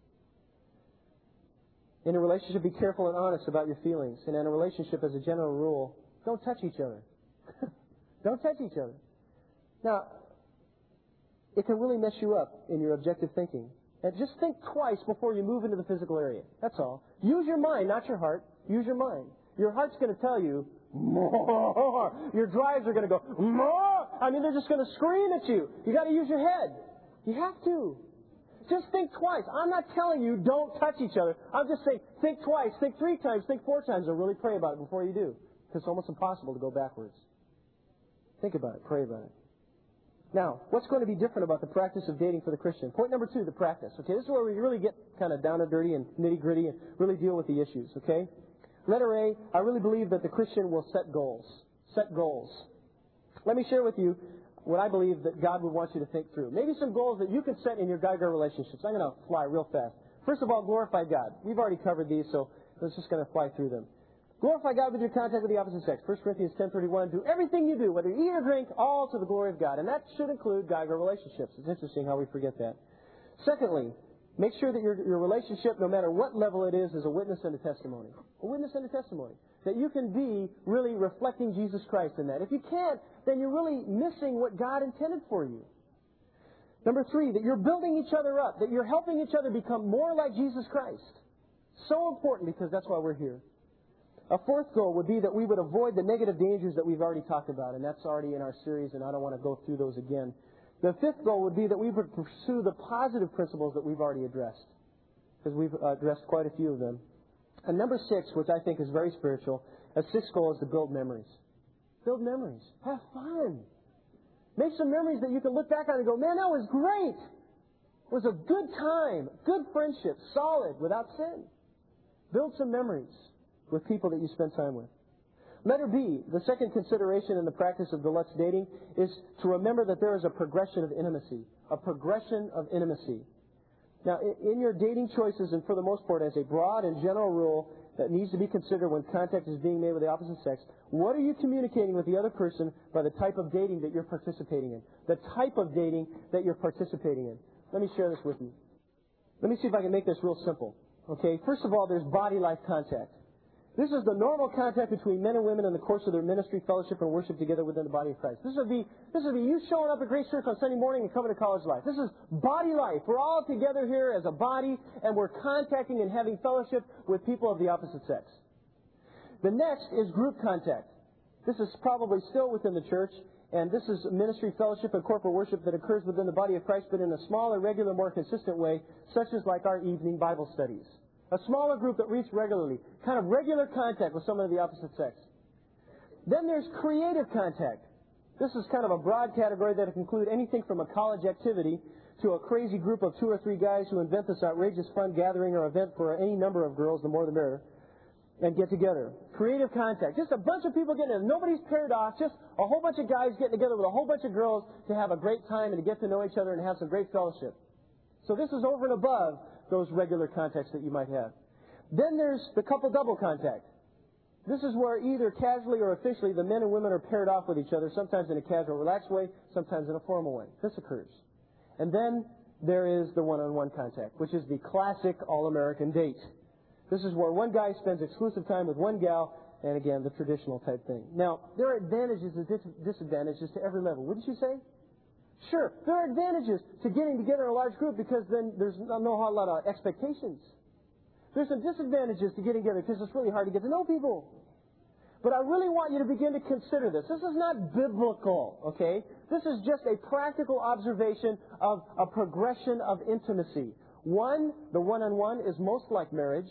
In a relationship, be careful and honest about your feelings. And in a relationship, as a general rule, don't touch each other. Don't touch each other. Now, it can really mess you up in your objective thinking. And just think twice before you move into the physical area. That's all. Use your mind, not your heart. Use your mind. Your heart's going to tell you, more. Your drives are going to go, more. I mean, they're just going to scream at you. You got to use your head. You have to. Just think twice. I'm not telling you don't touch each other. I'm just saying think twice, think three times, think four times, and really pray about it before you do. Because it's almost impossible to go backwards. Think about it. Pray about it. Now, what's going to be different about the practice of dating for the Christian? Point number two, the practice. Okay, this is where we really get kind of down and dirty and nitty-gritty and really deal with the issues, okay? Letter A, I really believe that the Christian will set goals. Set goals. Let me share with you what I believe that God would want you to think through. Maybe some goals that you could set in your guy-girl relationships. I'm going to fly real fast. First of all, glorify God. We've already covered these, so let's just going to fly through them. Glorify God with your contact with the opposite sex. First Corinthians ten thirty-one. Do everything you do, whether you eat or drink, all to the glory of God. And that should include guy-girl relationships. It's interesting how we forget that. Secondly, make sure that your, your relationship, no matter what level it is, is a witness and a testimony. A witness and a testimony. That you can be really reflecting Jesus Christ in that. If you can't, then you're really missing what God intended for you. Number three, that you're building each other up. That you're helping each other become more like Jesus Christ. So important, because that's why we're here. A fourth goal would be that we would avoid the negative dangers that we've already talked about, and that's already in our series, and I don't want to go through those again. The fifth goal would be that we would pursue the positive principles that we've already addressed, because we've addressed quite a few of them. And number six, which I think is very spiritual, a sixth goal is to build memories. Build memories. Have fun. Make some memories that you can look back on and go, man, that was great. It was a good time, good friendship, solid, without sin. Build some memories with people that you spend time with. Letter B, the second consideration in the practice of deluxe dating is to remember that there is a progression of intimacy. A progression of intimacy. Now, in your dating choices, and for the most part as a broad and general rule that needs to be considered when contact is being made with the opposite sex, what are you communicating with the other person by the type of dating that you're participating in? The type of dating that you're participating in. Let me share this with you. Let me see if I can make this real simple. Okay, first of all, there's body-life contact. This is the normal contact between men and women in the course of their ministry, fellowship, and worship together within the body of Christ. This would be, this would be you showing up at Grace Church on Sunday morning and coming to college life. This is body life. We're all together here as a body, and we're contacting and having fellowship with people of the opposite sex. The next is group contact. This is probably still within the church, and this is ministry, fellowship, and corporate worship that occurs within the body of Christ, but in a smaller, regular, more consistent way, such as like our evening Bible studies. A smaller group that meets regularly. Kind of regular contact with someone of the opposite sex. Then there's creative contact. This is kind of a broad category that can include anything from a college activity to a crazy group of two or three guys who invent this outrageous fun gathering or event for any number of girls, the more the merrier, and get together. Creative contact. Just a bunch of people getting together. Nobody's paired off. Just a whole bunch of guys getting together with a whole bunch of girls to have a great time and to get to know each other and have some great fellowship. So this is over and above those regular contacts that you might have. Then there's the couple double contact. This is where either casually or officially the men and women are paired off with each other, sometimes in a casual, relaxed way, sometimes in a formal way. This occurs. And then there is the one-on-one contact, which is the classic all-American date. This is where one guy spends exclusive time with one gal, and again, the traditional type thing. Now, there are advantages and dis- disadvantages to every level, wouldn't you say? Sure, there are advantages to getting together in a large group because then there's not a whole lot of expectations. There's some disadvantages to getting together because it's really hard to get to know people. But I really want you to begin to consider this. This is not biblical, okay? This is just a practical observation of a progression of intimacy. One, the one-on-one, is most like marriage.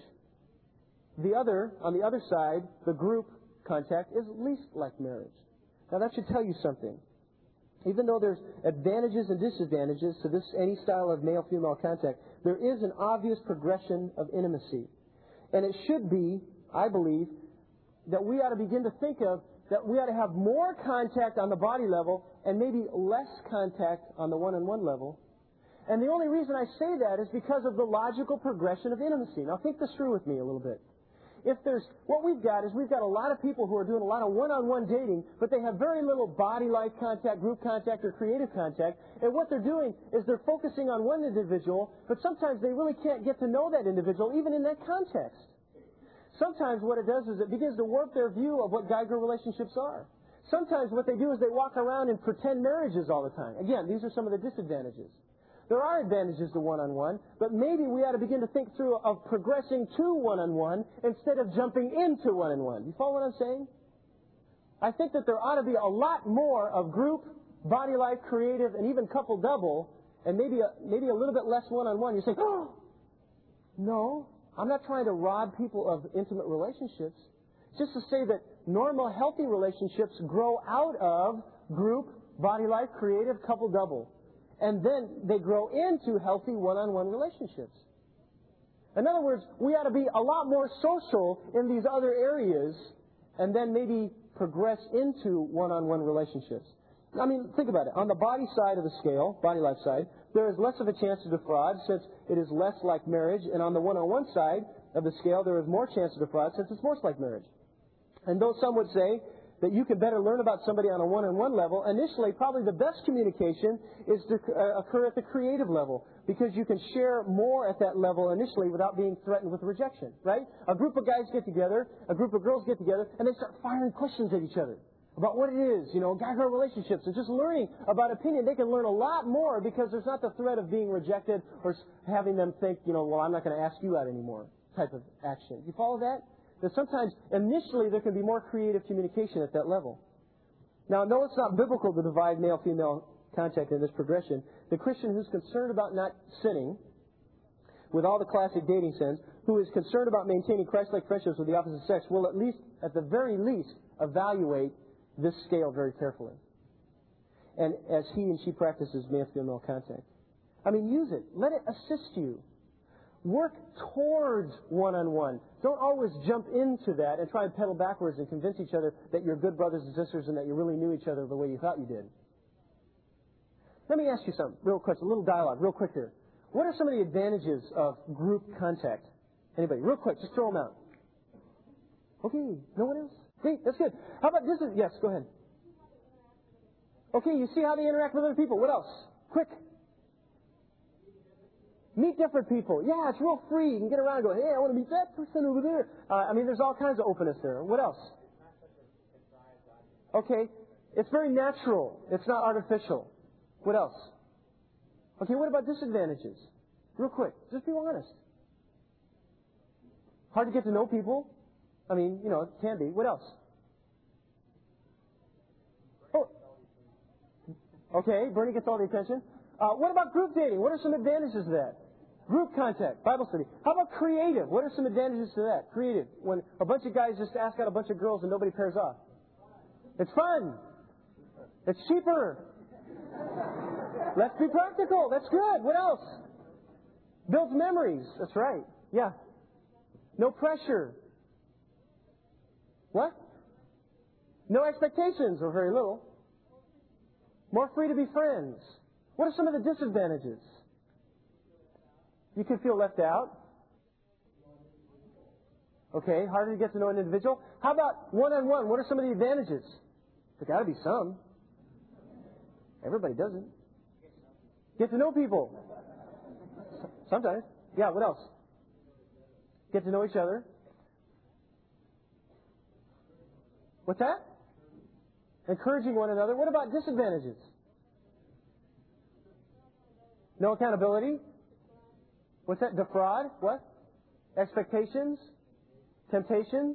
The other, on the other side, the group contact, is least like marriage. Now that should tell you something. Even though there's advantages and disadvantages to this any style of male-female contact, there is an obvious progression of intimacy. And it should be, I believe, that we ought to begin to think of that we ought to have more contact on the body level and maybe less contact on the one-on-one level. And the only reason I say that is because of the logical progression of intimacy. Now think this through with me a little bit. If there's, what we've got is we've got a lot of people who are doing a lot of one-on-one dating, but they have very little body-like contact, group contact, or creative contact. And what they're doing is they're focusing on one individual, but sometimes they really can't get to know that individual even in that context. Sometimes what it does is it begins to warp their view of what guy-girl relationships are. Sometimes what they do is they walk around and pretend marriages all the time. Again, these are some of the disadvantages. There are advantages to one-on-one, but maybe we ought to begin to think through of progressing to one-on-one instead of jumping into one-on-one. You follow what I'm saying? I think that there ought to be a lot more of group, body life, creative, and even couple double, and maybe a, maybe a little bit less one-on-one. You say, oh, no, I'm not trying to rob people of intimate relationships. Just to say that normal, healthy relationships grow out of group, body life, creative, couple double. And then they grow into healthy one-on-one relationships. In other words, we ought to be a lot more social in these other areas and then maybe progress into one-on-one relationships. I mean, think about it. On the body side of the scale, body life side, there is less of a chance to defraud since it is less like marriage. And on the one-on-one side of the scale, there is more chance to defraud since it's more like marriage. And though some would say that you can better learn about somebody on a one-on-one level, initially probably the best communication is to uh, occur at the creative level because you can share more at that level initially without being threatened with rejection, right? A group of guys get together, a group of girls get together, and they start firing questions at each other about what it is, you know, guy-girl relationships, and just learning about opinion. They can learn a lot more because there's not the threat of being rejected or having them think, you know, well, I'm not going to ask you out anymore type of action. You follow that? That sometimes, initially, there can be more creative communication at that level. Now, no, it's not biblical to divide male-female contact in this progression. The Christian who's concerned about not sinning, with all the classic dating sins, who is concerned about maintaining Christ-like friendships with the opposite sex, will at least, at the very least, evaluate this scale very carefully. And as he and she practices male-female contact. I mean, use it. Let it assist you. Work towards one-on-one. Don't always jump into that and try and pedal backwards and convince each other that you're good brothers and sisters and that you really knew each other the way you thought you did. Let me ask you something real quick, a little dialogue, real quick here. What are some of the advantages of group contact? Anybody? Real quick, just throw them out. Okay, no one else? Great, that's good. How about this? Is, yes, go ahead. Okay, you see how they interact with other people. What else? Quick. Meet different people. Yeah, it's real free. You can get around and go, hey, I want to meet that person over there. Uh, I mean, there's all kinds of openness there. What else? Okay, it's very natural. It's not artificial. What else? Okay, what about disadvantages? Real quick, just be honest. Hard to get to know people. I mean, you know, it can be. What else? Oh, okay, Bernie gets all the attention. Uh, what about group dating? What are some advantages to that? Group contact, Bible study. How about creative? What are some advantages to that? Creative. When a bunch of guys just ask out a bunch of girls and nobody pairs off. It's fun. It's cheaper. Let's be practical. That's good. What else? Builds memories. That's right. Yeah. No pressure. What? No expectations, or very little. More free to be friends. What are some of the disadvantages? You can feel left out. Okay, harder to get to know an individual. How about one-on-one? What are some of the advantages? There's got to be some. Everybody doesn't. Get to know people. Sometimes. Yeah, what else? Get to know each other. What's that? Encouraging one another. What about disadvantages? No accountability. What's that? Defraud. What? Expectations. Temptation.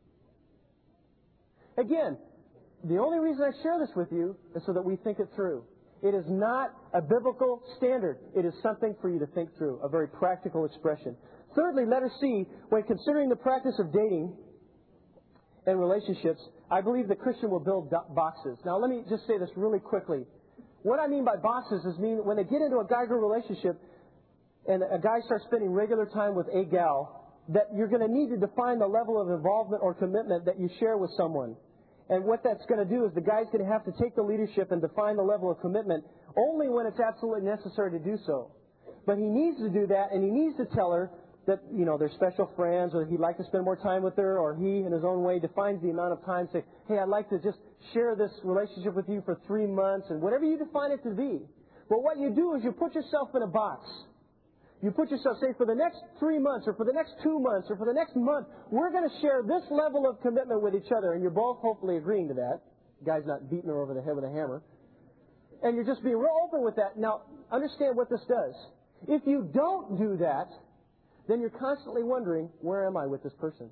Again, the only reason I share this with you is so that we think it through. It is not a biblical standard. It is something for you to think through, a very practical expression. Thirdly, letter C, when considering the practice of dating and relationships, I believe the Christian will build boxes. Now, let me just say this really quickly. What I mean by boxes is mean when they get into a guy-girl relationship and a guy starts spending regular time with a gal, that you're going to need to define the level of involvement or commitment that you share with someone. And what that's going to do is the guy's going to have to take the leadership and define the level of commitment only when it's absolutely necessary to do so. But he needs to do that, and he needs to tell her that, you know, they're special friends, or he'd like to spend more time with her, or he, in his own way, defines the amount of time, say, hey, I'd like to just share this relationship with you for three months, and whatever you define it to be. But what you do is you put yourself in a box. You put yourself, say, for the next three months, or for the next two months, or for the next month, we're going to share this level of commitment with each other, and you're both hopefully agreeing to that. The guy's not beating her over the head with a hammer. And you're just being real open with that. Now, understand what this does. If you don't do that, then you're constantly wondering, where am I with this person?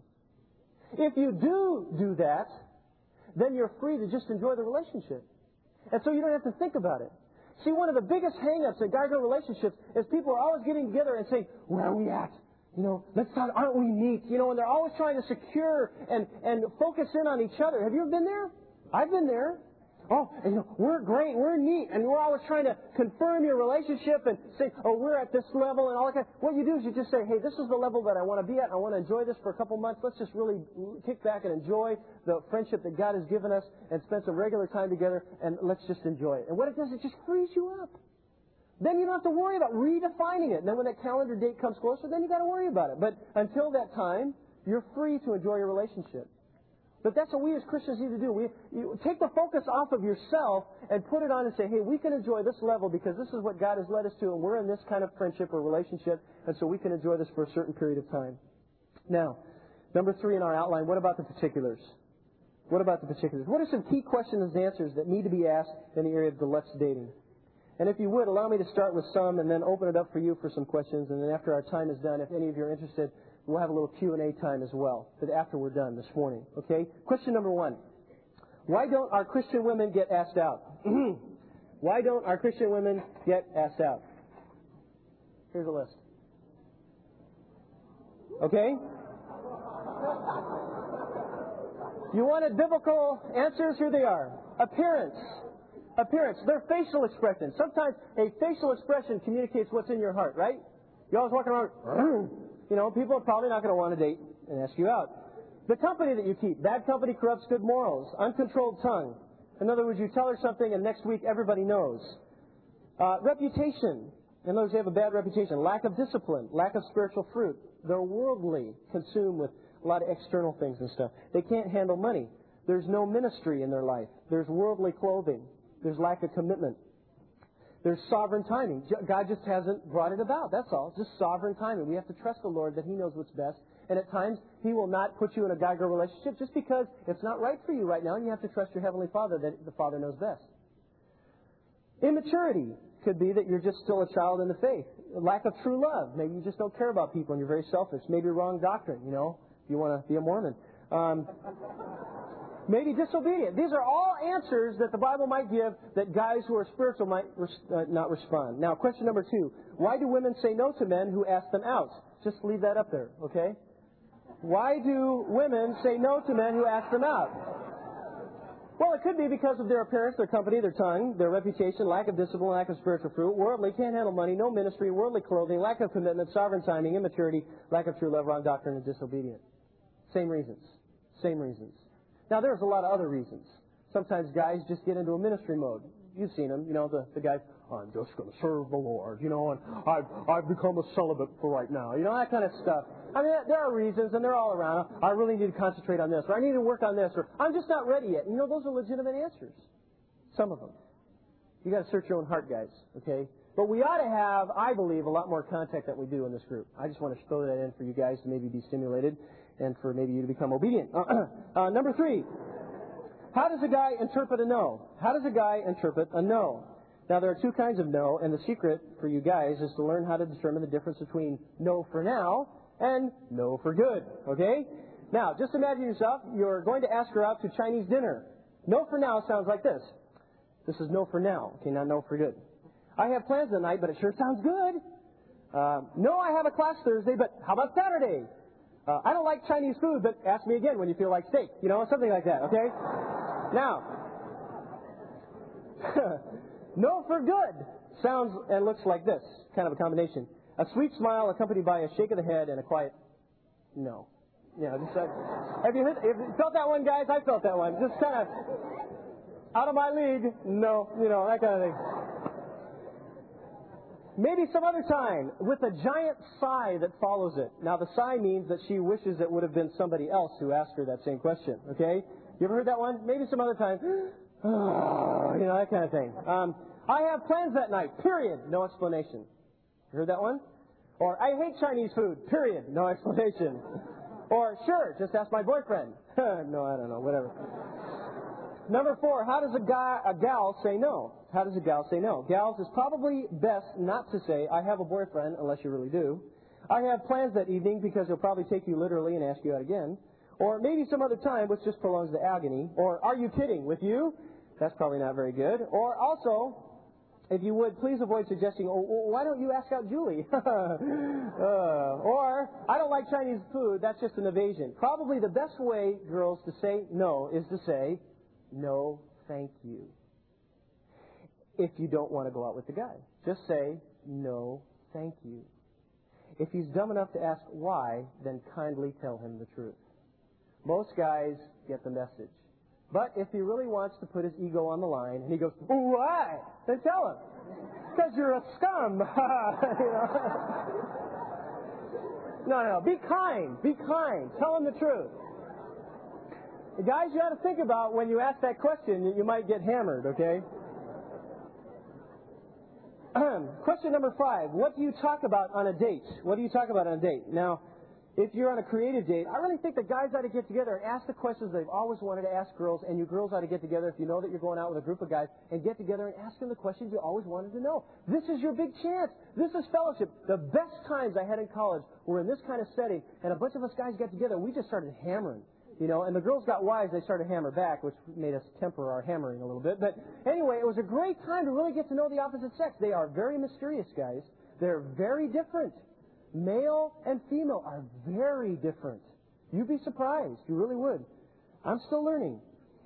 If you do do that, then you're free to just enjoy the relationship. And so you don't have to think about it. See, one of the biggest hang-ups in guy-girl relationships is people are always getting together and saying, where are we at? You know, let's talk, aren't we neat? You know, and they're always trying to secure and, and focus in on each other. Have you ever been there? I've been there. Oh, and, you know, we're great, we're neat, and we're always trying to confirm your relationship and say, oh, we're at this level and all that kind of. What you do is you just say, hey, this is the level that I want to be at, and I want to enjoy this for a couple months. Let's just really kick back and enjoy the friendship that God has given us and spend some regular time together, and let's just enjoy it. And what it does, it just frees you up. Then you don't have to worry about redefining it. And then when that calendar date comes closer, then you got to worry about it. But until that time, you're free to enjoy your relationship. But that's what we as Christians need to do. We you take the focus off of yourself and put it on and say, hey, we can enjoy this level because this is what God has led us to, and we're in this kind of friendship or relationship, and so we can enjoy this for a certain period of time. Now, number three in our outline, what about the particulars? What about the particulars? What are some key questions and answers that need to be asked in the area of the let's dating? And if you would, allow me to start with some and then open it up for you for some questions, and then after our time is done, if any of you are interested, we'll have a little Q and A time as well, but after we're done this morning. Okay? Question number one. Why don't our Christian women get asked out? Why don't our Christian women get asked out? Here's a list. Okay? You wanted biblical answers? Here they are. Appearance. Appearance. They're facial expressions. Sometimes a facial expression communicates what's in your heart, right? You're always walking around... You know, people are probably not going to want to date and ask you out. The company that you keep. Bad company corrupts good morals. Uncontrolled tongue. In other words, you tell her something and next week everybody knows. Uh, reputation. In other words, they have a bad reputation. Lack of discipline. Lack of spiritual fruit. They're worldly. Consumed with a lot of external things and stuff. They can't handle money. There's no ministry in their life. There's worldly clothing. There's lack of commitment. There's sovereign timing. God just hasn't brought it about. That's all. Just sovereign timing. We have to trust the Lord that He knows what's best. And at times, He will not put you in a guy-girl relationship just because it's not right for you right now, and you have to trust your Heavenly Father that the Father knows best. Immaturity could be that you're just still a child in the faith. Lack of true love. Maybe you just don't care about people and you're very selfish. Maybe wrong doctrine, you know, if you want to be a Mormon. Um, Maybe disobedient. These are all answers that the Bible might give that guys who are spiritual might res- uh, not respond. Now, question number two. Why do women say no to men who ask them out? Just leave that up there, okay? Why do women say no to men who ask them out? Well, it could be because of their appearance, their company, their tongue, their reputation, lack of discipline, lack of spiritual fruit, worldly, can't handle money, no ministry, worldly clothing, lack of commitment, sovereign timing, immaturity, lack of true love, wrong doctrine, and disobedient. Same reasons. Same reasons. Now, there's a lot of other reasons. Sometimes guys just get into a ministry mode. you've seen them, you know, the, the guys, I'm just going to serve the Lord, you know, and I've, I've become a celibate for right now, you know, that kind of stuff. I mean, there are reasons, and they're all around. I really need to concentrate on this, or I need to work on this, or I'm just not ready yet. You know, those are legitimate answers. Some of them. You got to search your own heart, guys, okay? But we ought to have, I believe, a lot more contact than we do in this group. I just want to throw that in for you guys to maybe be stimulated and for maybe you to become obedient. uh, number three, how does a guy interpret a no? How does a guy interpret a no? Now, there are two kinds of no, and the secret for you guys is to learn how to determine the difference between no for now and no for good, okay? Now, just imagine yourself, you're going to ask her out to Chinese dinner. No for now sounds like this. This is no for now, okay, not no for good. I have plans tonight, but it sure sounds good. Uh, no, I have a class Thursday, but how about Saturday? Uh, I don't like Chinese food, but ask me again when you feel like steak. You know, something like that, okay? Now, no for good sounds and looks like this, kind of a combination. A sweet smile accompanied by a shake of the head and a quiet no. You know, just, uh, have, you heard, have you felt that one, guys? I felt that one. Just kind of out of my league, no, you know, that kind of thing. Maybe some other time with a giant sigh that follows it. Now, the sigh means that she wishes it would have been somebody else who asked her that same question, okay? You ever heard that one? Maybe some other time. You know, that kind of thing. Um, I have plans that night, period. No explanation. You heard that one? Or, I hate Chinese food, period. No explanation. Or, sure, just ask my boyfriend. No, I don't know, whatever. Number four, how does a guy, a gal say no? How does a gal say no? Gals, it's probably best not to say, I have a boyfriend, unless you really do. I have plans that evening because he'll probably take you literally and ask you out again. Or maybe some other time, which just prolongs the agony. Or, are you kidding? With you? That's probably not very good. Or also, if you would, please avoid suggesting, oh, why don't you ask out Julie? uh, or, I don't like Chinese food, that's just an evasion. Probably the best way, girls, to say no is to say, no, thank you. If you don't want to go out with the guy, just say, no, thank you. If he's dumb enough to ask why, then kindly tell him the truth. Most guys get the message. But if he really wants to put his ego on the line, and he goes, why? Then tell him. Because you're a scum. You know? No, no, be kind. Be kind. Tell him the truth. The guys, you ought to think about when you ask that question, you might get hammered, okay? Question number five. What do you talk about on a date? What do you talk about on a date? Now, if you're on a creative date, I really think that guys ought to get together and ask the questions they've always wanted to ask girls, and you girls ought to get together if you know that you're going out with a group of guys, and get together and ask them the questions you always wanted to know. This is your big chance. This is fellowship. The best times I had in college were in this kind of setting, and a bunch of us guys got together, and we just started hammering. You know, and the girls got wise, they started to hammer back, which made us temper our hammering a little bit. But anyway, it was a great time to really get to know the opposite sex. They are very mysterious, guys. They're very different. Male and female are very different. You'd be surprised. You really would. I'm still learning.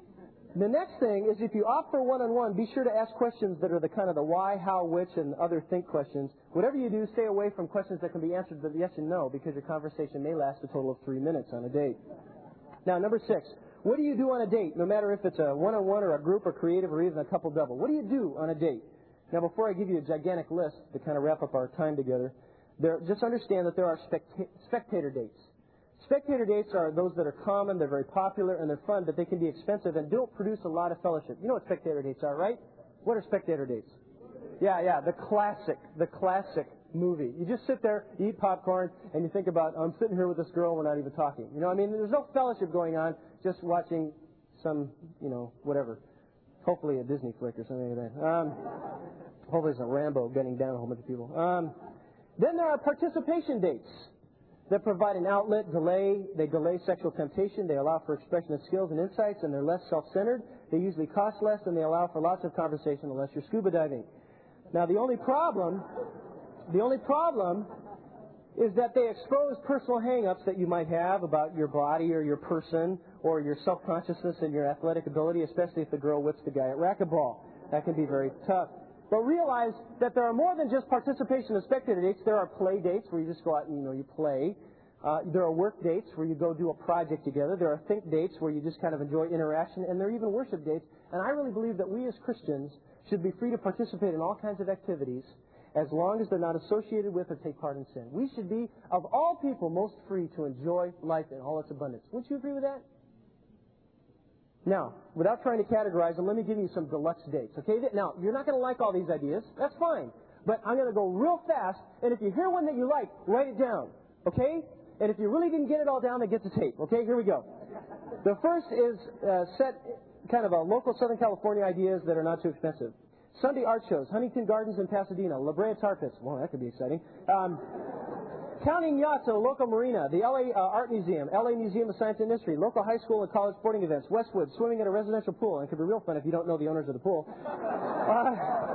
The next thing is if you opt for one-on-one, be sure to ask questions that are the kind of the why, how, which, and other think questions. Whatever you do, stay away from questions that can be answered with yes and no, because your conversation may last a total of three minutes on a date. Now, number six, what do you do on a date, no matter if it's a one-on-one or a group or creative or even a couple double? What do you do on a date? Now, before I give you a gigantic list to kind of wrap up our time together, there, just understand that there are specta- spectator dates. Spectator dates are those that are common, they're very popular, and they're fun, but they can be expensive and don't produce a lot of fellowship. You know what spectator dates are, right? What are spectator dates? Yeah, yeah, the classic, the classic movie. You just sit there, you eat popcorn, and you think about, I'm sitting here with this girl, we're not even talking. You know, I mean, there's no fellowship going on, just watching some, you know, whatever. Hopefully a Disney flick or something like that. Um, hopefully it's a Rambo gunning down a whole bunch of people. Um, then there are participation dates that provide an outlet, delay, they delay sexual temptation, they allow for expression of skills and insights, and they're less self-centered. They usually cost less, and they allow for lots of conversation unless you're scuba diving. Now, the only problem... The only problem is that they expose personal hang-ups that you might have about your body or your person or your self-consciousness and your athletic ability, especially if the girl whips the guy at racquetball. That can be very tough. But realize that there are more than just participation in spectator dates. There are play dates where you just go out and, you know, you play. Uh, there are work dates where you go do a project together. There are think dates where you just kind of enjoy interaction. And there are even worship dates. And I really believe that we as Christians should be free to participate in all kinds of activities as long as they're not associated with or take part in sin. We should be, of all people, most free to enjoy life in all its abundance. Wouldn't you agree with that? Now, without trying to categorize them, let me give you some deluxe dates, okay? Now, you're not going to like all these ideas. That's fine. But I'm going to go real fast, and if you hear one that you like, write it down, okay? And if you really didn't get it all down, then get the tape, okay? Here we go. The first is uh, set kind of a local Southern California ideas that are not too expensive. Sunday art shows, Huntington Gardens in Pasadena, La Brea Tar Pits. Well, that could be exciting. Um, counting yachts at a local marina, the L A uh, Art Museum, L A Museum of Science and Industry, local high school and college sporting events, Westwood, swimming at a residential pool. And it could be real fun if you don't know the owners of the pool. Uh,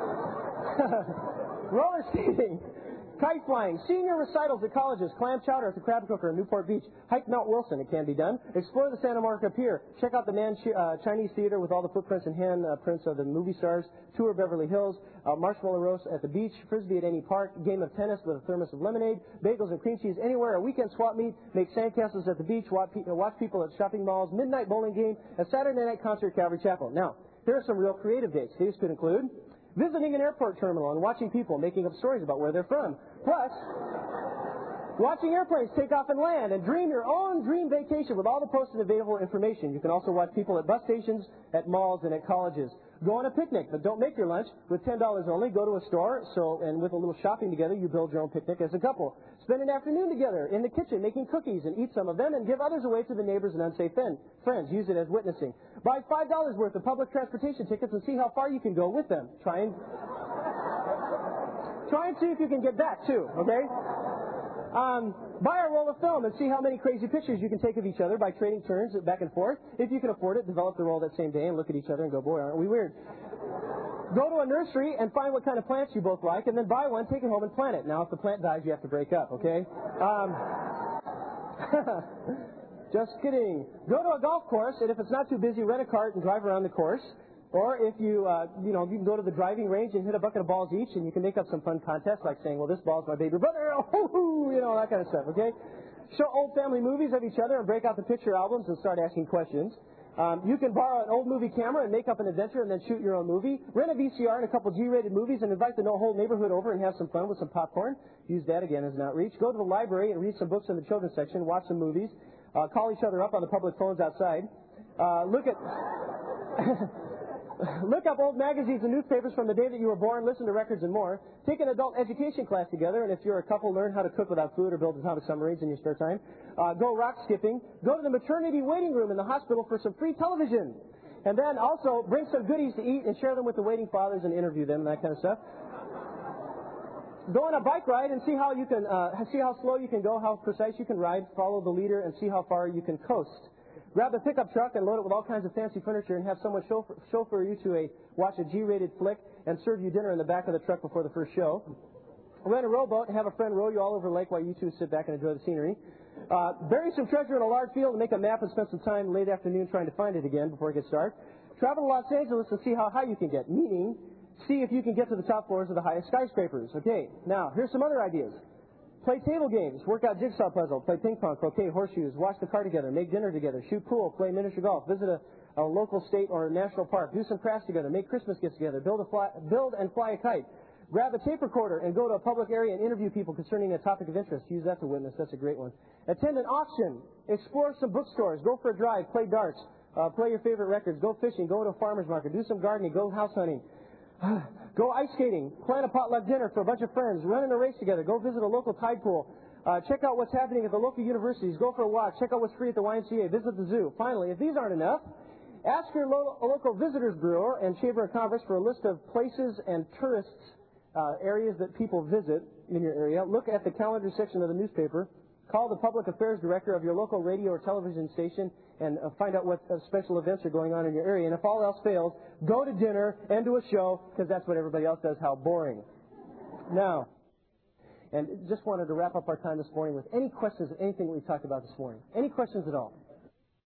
roller skating, kite flying, senior recitals at colleges, clam chowder at the Crab Cooker in Newport Beach, hike Mount Wilson, it can be done, explore the Santa Monica Pier, check out the Man uh, Chinese Theater with all the footprints and hand uh, prints of the movie stars, tour Beverly Hills, uh, marshmallow roast at the beach, frisbee at any park, game of tennis with a thermos of lemonade, bagels and cream cheese anywhere, a weekend swap meet, make sandcastles at the beach, watch, pe- watch people at shopping malls, midnight bowling game, a Saturday night concert at Calvary Chapel. Now, here are some real creative dates. These could include visiting an airport terminal and watching people making up stories about where they're from. Plus, watching airplanes take off and land and dream your own dream vacation with all the posted available information. You can also watch people at bus stations, at malls, and at colleges. Go on a picnic, but don't make your lunch. With ten dollars only, go to a store, so and with a little shopping together, you build your own picnic as a couple. Spend an afternoon together in the kitchen making cookies and eat some of them and give others away to the neighbors and unsafe friends. Use it as witnessing. Buy five dollars worth of public transportation tickets and see how far you can go with them. Try and, try and see if you can get back, too, okay? Um, buy a roll of film and see how many crazy pictures you can take of each other by trading turns back and forth. If you can afford it, develop the roll that same day and look at each other and go, boy, aren't we weird? Go to a nursery and find what kind of plants you both like, and then buy one, take it home, and plant it. Now, if the plant dies, you have to break up, okay? Um, just kidding. Go to a golf course, and if it's not too busy, rent a cart and drive around the course. Or if you, uh, you know, you can go to the driving range and hit a bucket of balls each, and you can make up some fun contests like saying, well, this ball's my baby brother, oh, you know, that kind of stuff, okay? Show old family movies of each other and break out the picture albums and start asking questions. Um, you can borrow an old movie camera and make up an adventure and then shoot your own movie. Rent a V C R and a couple G-rated movies and invite the whole neighborhood over and have some fun with some popcorn. Use that again as an outreach. Go to the library and read some books in the children's section. Watch some movies. Uh, call each other up on the public phones outside. Uh, look at... Look up old magazines and newspapers from the day that you were born, listen to records and more. Take an adult education class together, and if you're a couple, learn how to cook without food or build atomic submarines in your spare time. Uh, go rock skipping. Go to the maternity waiting room in the hospital for some free television. And then also bring some goodies to eat and share them with the waiting fathers and interview them and that kind of stuff. Go on a bike ride and see how you can, uh, see how slow you can go, how precise you can ride, follow the leader, and see how far you can coast. Grab a pickup truck and load it with all kinds of fancy furniture and have someone chauffeur, chauffeur you to a watch a G-rated flick and serve you dinner in the back of the truck before the first show. Rent a rowboat and have a friend row you all over the lake while you two sit back and enjoy the scenery. Uh, bury some treasure in a large field and make a map and spend some time late afternoon trying to find it again before it gets dark. Travel to Los Angeles and see how high you can get, meaning see if you can get to the top floors of the highest skyscrapers. Okay, now here's some other ideas. Play table games, work out jigsaw puzzle, play ping pong, croquet, horseshoes, watch the car together, make dinner together, shoot pool, play miniature golf, visit a, a local state or national park, do some crafts together, make Christmas gifts together, build, a fly, build and fly a kite, grab a tape recorder and go to a public area and interview people concerning a topic of interest. Use that to witness. That's a great one. Attend an auction, explore some bookstores, go for a drive, play darts, uh, play your favorite records, go fishing, go to a farmer's market, do some gardening, go house hunting. Go ice skating, plan a potluck dinner for a bunch of friends, run in a race together, go visit a local tide pool, uh, check out what's happening at the local universities, go for a walk, check out what's free at the Y M C A, visit the zoo. Finally, if these aren't enough, ask your lo- local visitors bureau and chamber of commerce for a list of places and tourists, uh, areas that people visit in your area. Look at the calendar section of the newspaper. Call the public affairs director of your local radio or television station and uh, find out what uh, special events are going on in your area. And if all else fails, go to dinner and to a show, because that's what everybody else does. How boring. Now, and just wanted to wrap up our time this morning with any questions of anything we talked about this morning. Any questions at all?